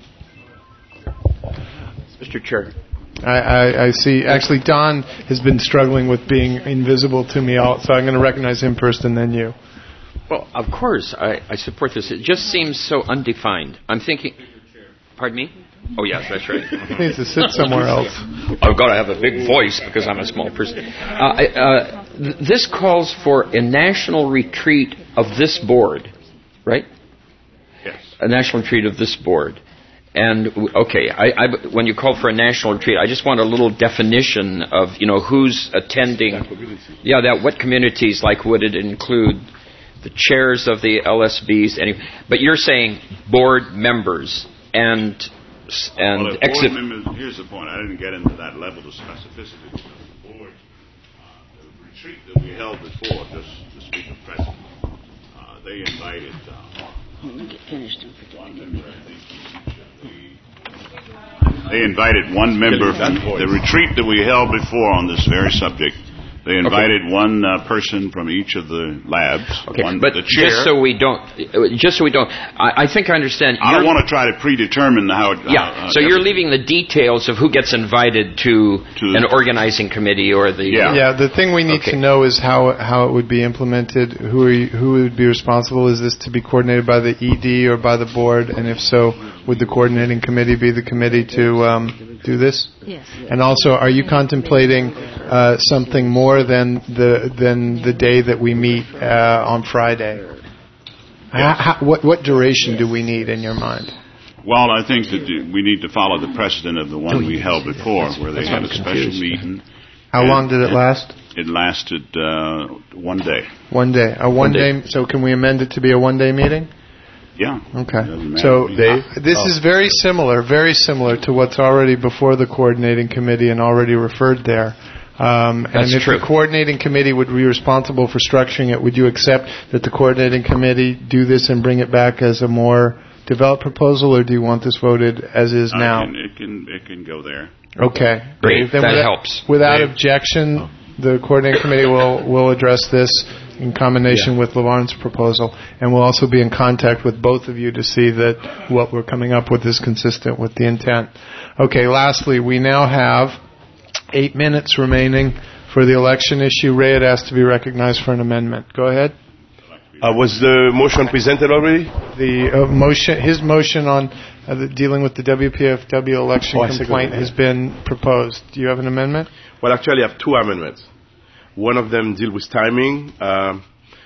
Mr. Chair. I see. Actually, Don has been struggling with being invisible to me, so I'm going to recognize him first and then you. Well, of course, I support this. It just seems so undefined. I'm thinking... Pardon me? Oh, yes, that's right. He needs to sit somewhere else. I've got to have a big voice because I'm a small person. This calls for a national retreat of this board, right? Yes. A national retreat of this board. And, okay, when you call for a national retreat, I just want a little definition of, who's attending. Yeah, what communities, like, would it include? The chairs of the LSBs. But you're saying board members and board members, here's the point. I didn't get into that level of specificity because the board, the retreat that we held before, just to speak of precedent, they invited They invited one member from the retreat that we held before on this very subject. They invited one person from each of the labs. Okay, but the chair. just so we don't, I think I understand. I don't want to try to predetermine how it... so you're leaving the details of who gets invited to an organizing committee or the... Yeah, the thing we need to know is how it would be implemented, who would be responsible. Is this to be coordinated by the ED or by the board? And if so, would the coordinating committee be the committee to do this? Yes. And also, are you contemplating something more than the day that we meet on Friday? Yes. What duration do we need in your mind? Well, I think that we need to follow the precedent of the one we held before, where they had a special meeting. How long did it last? It lasted 1 day. 1 day. A one-day. So can we amend it to be a one-day meeting? Yeah. Okay. So this is very similar to what's already before the coordinating committee and already referred there. And if the coordinating committee would be responsible for structuring it, would you accept that the coordinating committee do this and bring it back as a more developed proposal, or do you want this voted as is now? It can go there. Okay. Great. Then that helps. Without objection, the coordinating committee will address this in combination with LaVarn's proposal, and we'll also be in contact with both of you to see that what we're coming up with is consistent with the intent. Okay, lastly, we now have 8 minutes remaining for the election issue. Ray had asked to be recognized for an amendment. Go ahead. Was the motion presented already? His motion on dealing with the WPFW election complaint has been proposed. Do you have an amendment? Well, actually, I have 2 amendments. One of them deals with timing, the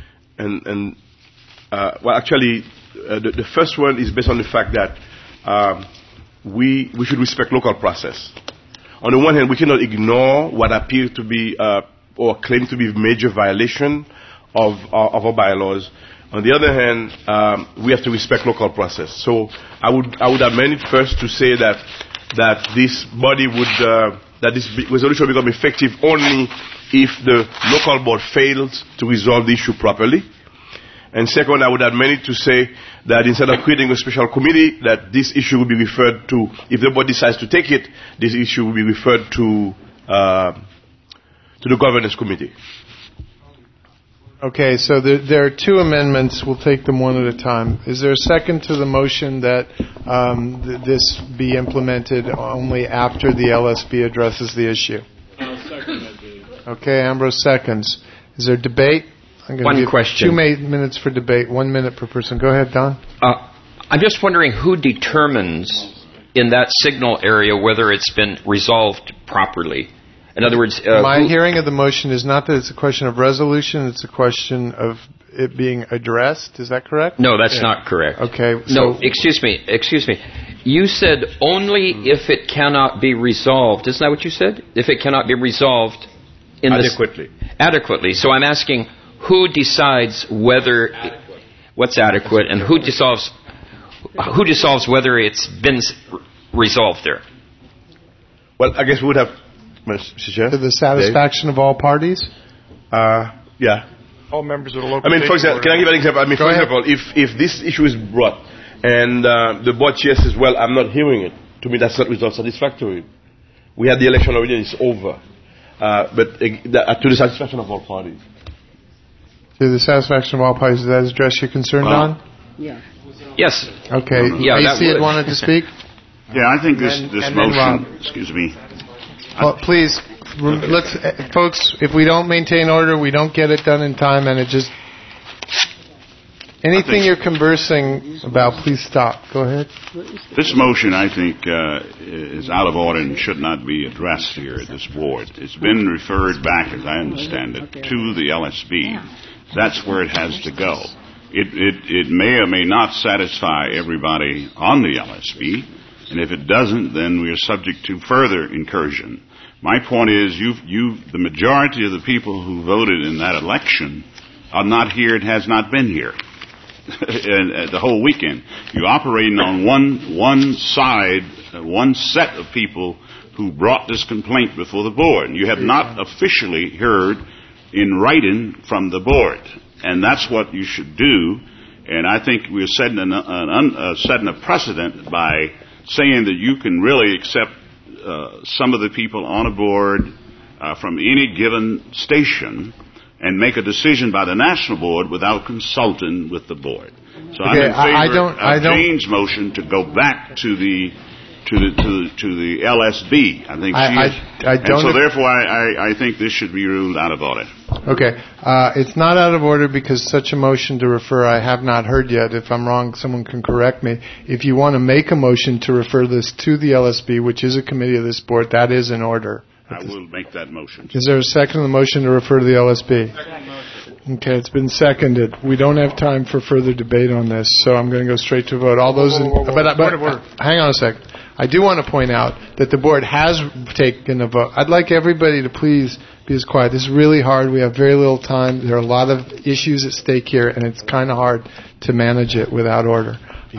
first one is based on the fact that we should respect local process. On the one hand, we cannot ignore what appears to be or claim to be major violation of our bylaws. On the other hand, we have to respect local process. So I would amend it first to say that this body would that this resolution will become effective only if the local board fails to resolve the issue properly. And second, I would amend it to say that instead of creating a special committee, that this issue will be referred to, if the board decides to take it, this issue will be referred to the governance committee. Okay, so there are 2 amendments. We'll take them one at a time. Is there a second to the motion that this be implemented only after the LSB addresses the issue? I'll second that. Okay, Ambrose seconds. Is there debate? I'm going to give question. 2 minutes for debate, 1 minute per person. Go ahead, Don. I'm just wondering who determines in that signal area whether it's been resolved properly. In other words, my hearing of the motion is not that it's a question of resolution; it's a question of it being addressed. Is that correct? No, that's not correct. Okay. No, excuse me. You said only if it cannot be resolved. Isn't that what you said? If it cannot be resolved adequately. So I'm asking, who decides whether what's adequate, and who dissolves whether it's been resolved there? Well, I guess we would have. To the satisfaction of all parties? Yeah. All members of the local. for example, can I give an example? For example, if this issue is brought and the board chair says, "Well, I'm not hearing it," to me that's not result satisfactory. We had the election already; it's over. But to the satisfaction of all parties. To the satisfaction of all parties, does that address your concern, Don? Yeah. Yes. Okay. AC had wanted to speak. Yeah, I think this motion. Excuse me. Well, please, folks, if we don't maintain order, we don't get it done in time, and anything you're conversing about, please stop. Go ahead. This motion, I think, is out of order and should not be addressed here at this board. It's been referred back, as I understand it, to the LSB. That's where it has to go. It may or may not satisfy everybody on the LSB. And if it doesn't, then we are subject to further incursion. My point is, the majority of the people who voted in that election are not here. It has not been here the whole weekend. You're operating on one side, one set of people who brought this complaint before the board. You have not officially heard in writing from the board, and that's what you should do. And I think we're setting a precedent by saying that you can really accept some of the people on a board from any given station and make a decision by the national board without consulting with the board. So I'm in favor of Jane's motion to go back to the LSB. I think therefore I think this should be ruled out of order. Okay. It's not out of order because such a motion to refer I have not heard yet. If I'm wrong, someone can correct me. If you want to make a motion to refer this to the LSB, which is a committee of this board, that is in order. I will make that motion. Is there a second to the motion to refer to the LSB? Okay, it's been seconded. We don't have time for further debate on this, so I'm going to go straight to a vote. All those hang on a second. I do want to point out that the board has taken a vote. I'd like everybody to please be as quiet. This is really hard. We have very little time. There are a lot of issues at stake here, and it's kind of hard to manage it without order.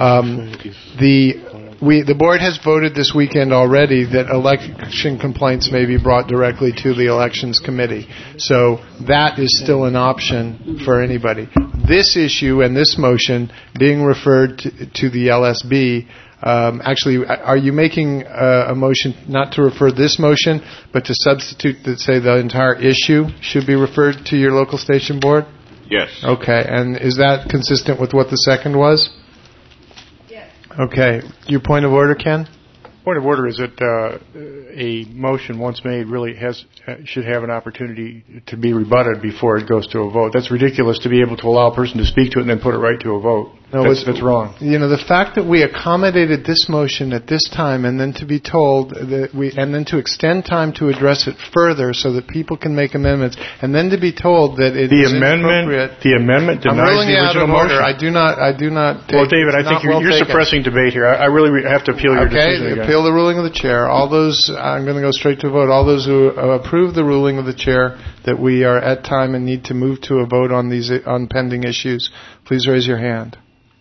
The board has voted this weekend already that election complaints may be brought directly to the elections committee. So that is still an option for anybody. This issue and this motion being referred to the LSB, actually, are you making a motion not to refer this motion, but to substitute that say the entire issue should be referred to your local station board? Yes. Okay, and is that consistent with what the second was? Okay. Your point of order, Ken? Point of order is that a motion once made really should have an opportunity to be rebutted before it goes to a vote. That's ridiculous to be able to allow a person to speak to it and then put it right to a vote. No, that's wrong. You know, the fact that we accommodated this motion at this time and then to be told that and then to extend time to address it further so that people can make amendments and then to be told that it is inappropriate. The amendment denies the original motion. I do not. Well, David, I think you're suppressing debate here. I really have to appeal your decision again. Appeal the ruling of the chair. I'm going to go straight to a vote. All those who approve the ruling of the chair that we are at time and need to move to a vote on these pending issues, please raise your hand.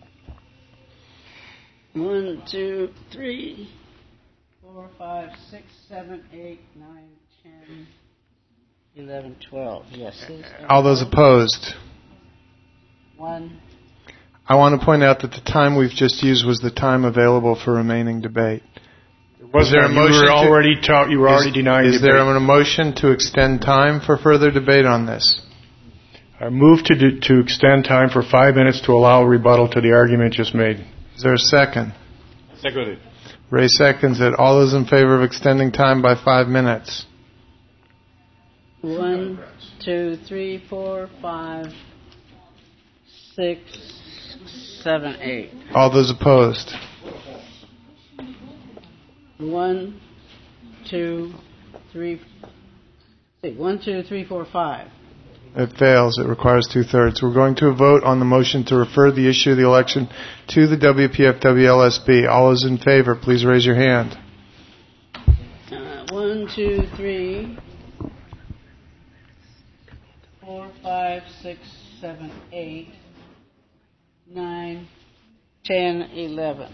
1, 2, 3, 4, 5, 6, 7, 8, 9, 10, 11, 12. Yes. All those opposed? 1. I want to point out that the time we've just used was the time available for remaining debate. Was there a motion? You were already denying debate. Is there a motion to extend time for further debate on this? I move to extend time for 5 minutes to allow rebuttal to the argument just made. Is there a second? Seconded. Ray seconds it. All those in favor of extending time by 5 minutes? 1, 2, 3, 4, 5, 6, 7, 8. All those opposed? 1, 2, 3, 4, 5. It fails. It requires 2/3. We're going to a vote on the motion to refer the issue of the election to the WPF-WLSB. All those in favor, please raise your hand. 1, 2, 3, 4, 5, 6, 7, 8, 9, 10, 11.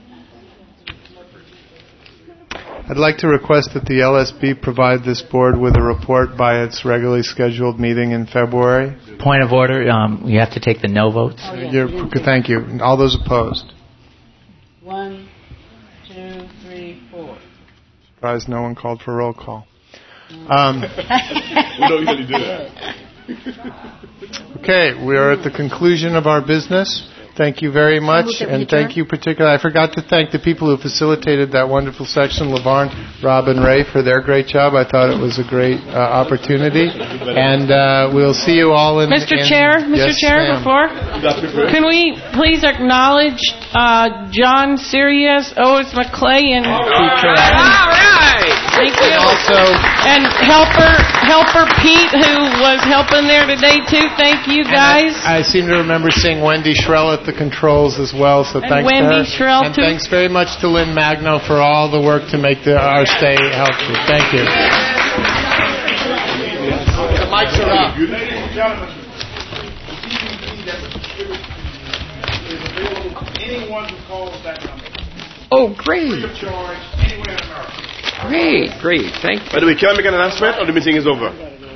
I'd like to request that the LSB provide this board with a report by its regularly scheduled meeting in February. Point of order, you have to take the no votes. Thank you. All those opposed? 1, 2, 3, 4. Surprised no one called for roll call. We don't usually do that. Okay, we are at the conclusion of our business. Thank you very much, and thank you particularly. I forgot to thank the people who facilitated that wonderful section, LaVarn, Rob, and Ray, for their great job. I thought it was a great opportunity, and we'll see you all in... Mr. Chair, before, can we please acknowledge John Sirius, Otis McClay, and... All right! Thank you. And helper Pete, who was helping there today, too. Thank you, guys. I seem to remember seeing Wendy Shrell at the controls as well, so thanks to her. Shrell, and thanks very much to Lynn Magno for all the work to make our stay healthy. Thank you. The mics are up. Ladies and gentlemen, anyone who calls that number. Oh, great. Free of charge, anywhere in America. Great. Thank you. By the way, can I make an announcement or the meeting is over?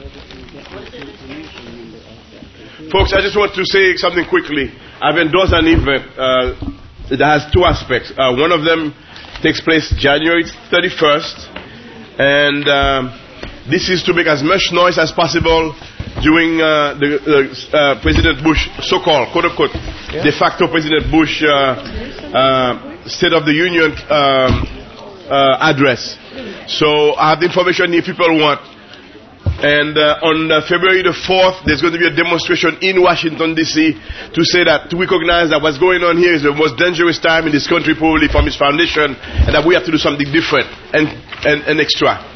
Folks, I just want to say something quickly. I've endorsed an event that has two aspects. One of them takes place January 31st, and this is to make as much noise as possible during the President Bush, so-called, quote-unquote, de facto President Bush State of the Union address. So I have the information if people want. And on February the 4th, there's going to be a demonstration in Washington, D.C. to say that, to recognize that what's going on here is the most dangerous time in this country, probably from its foundation, and that we have to do something different and extra.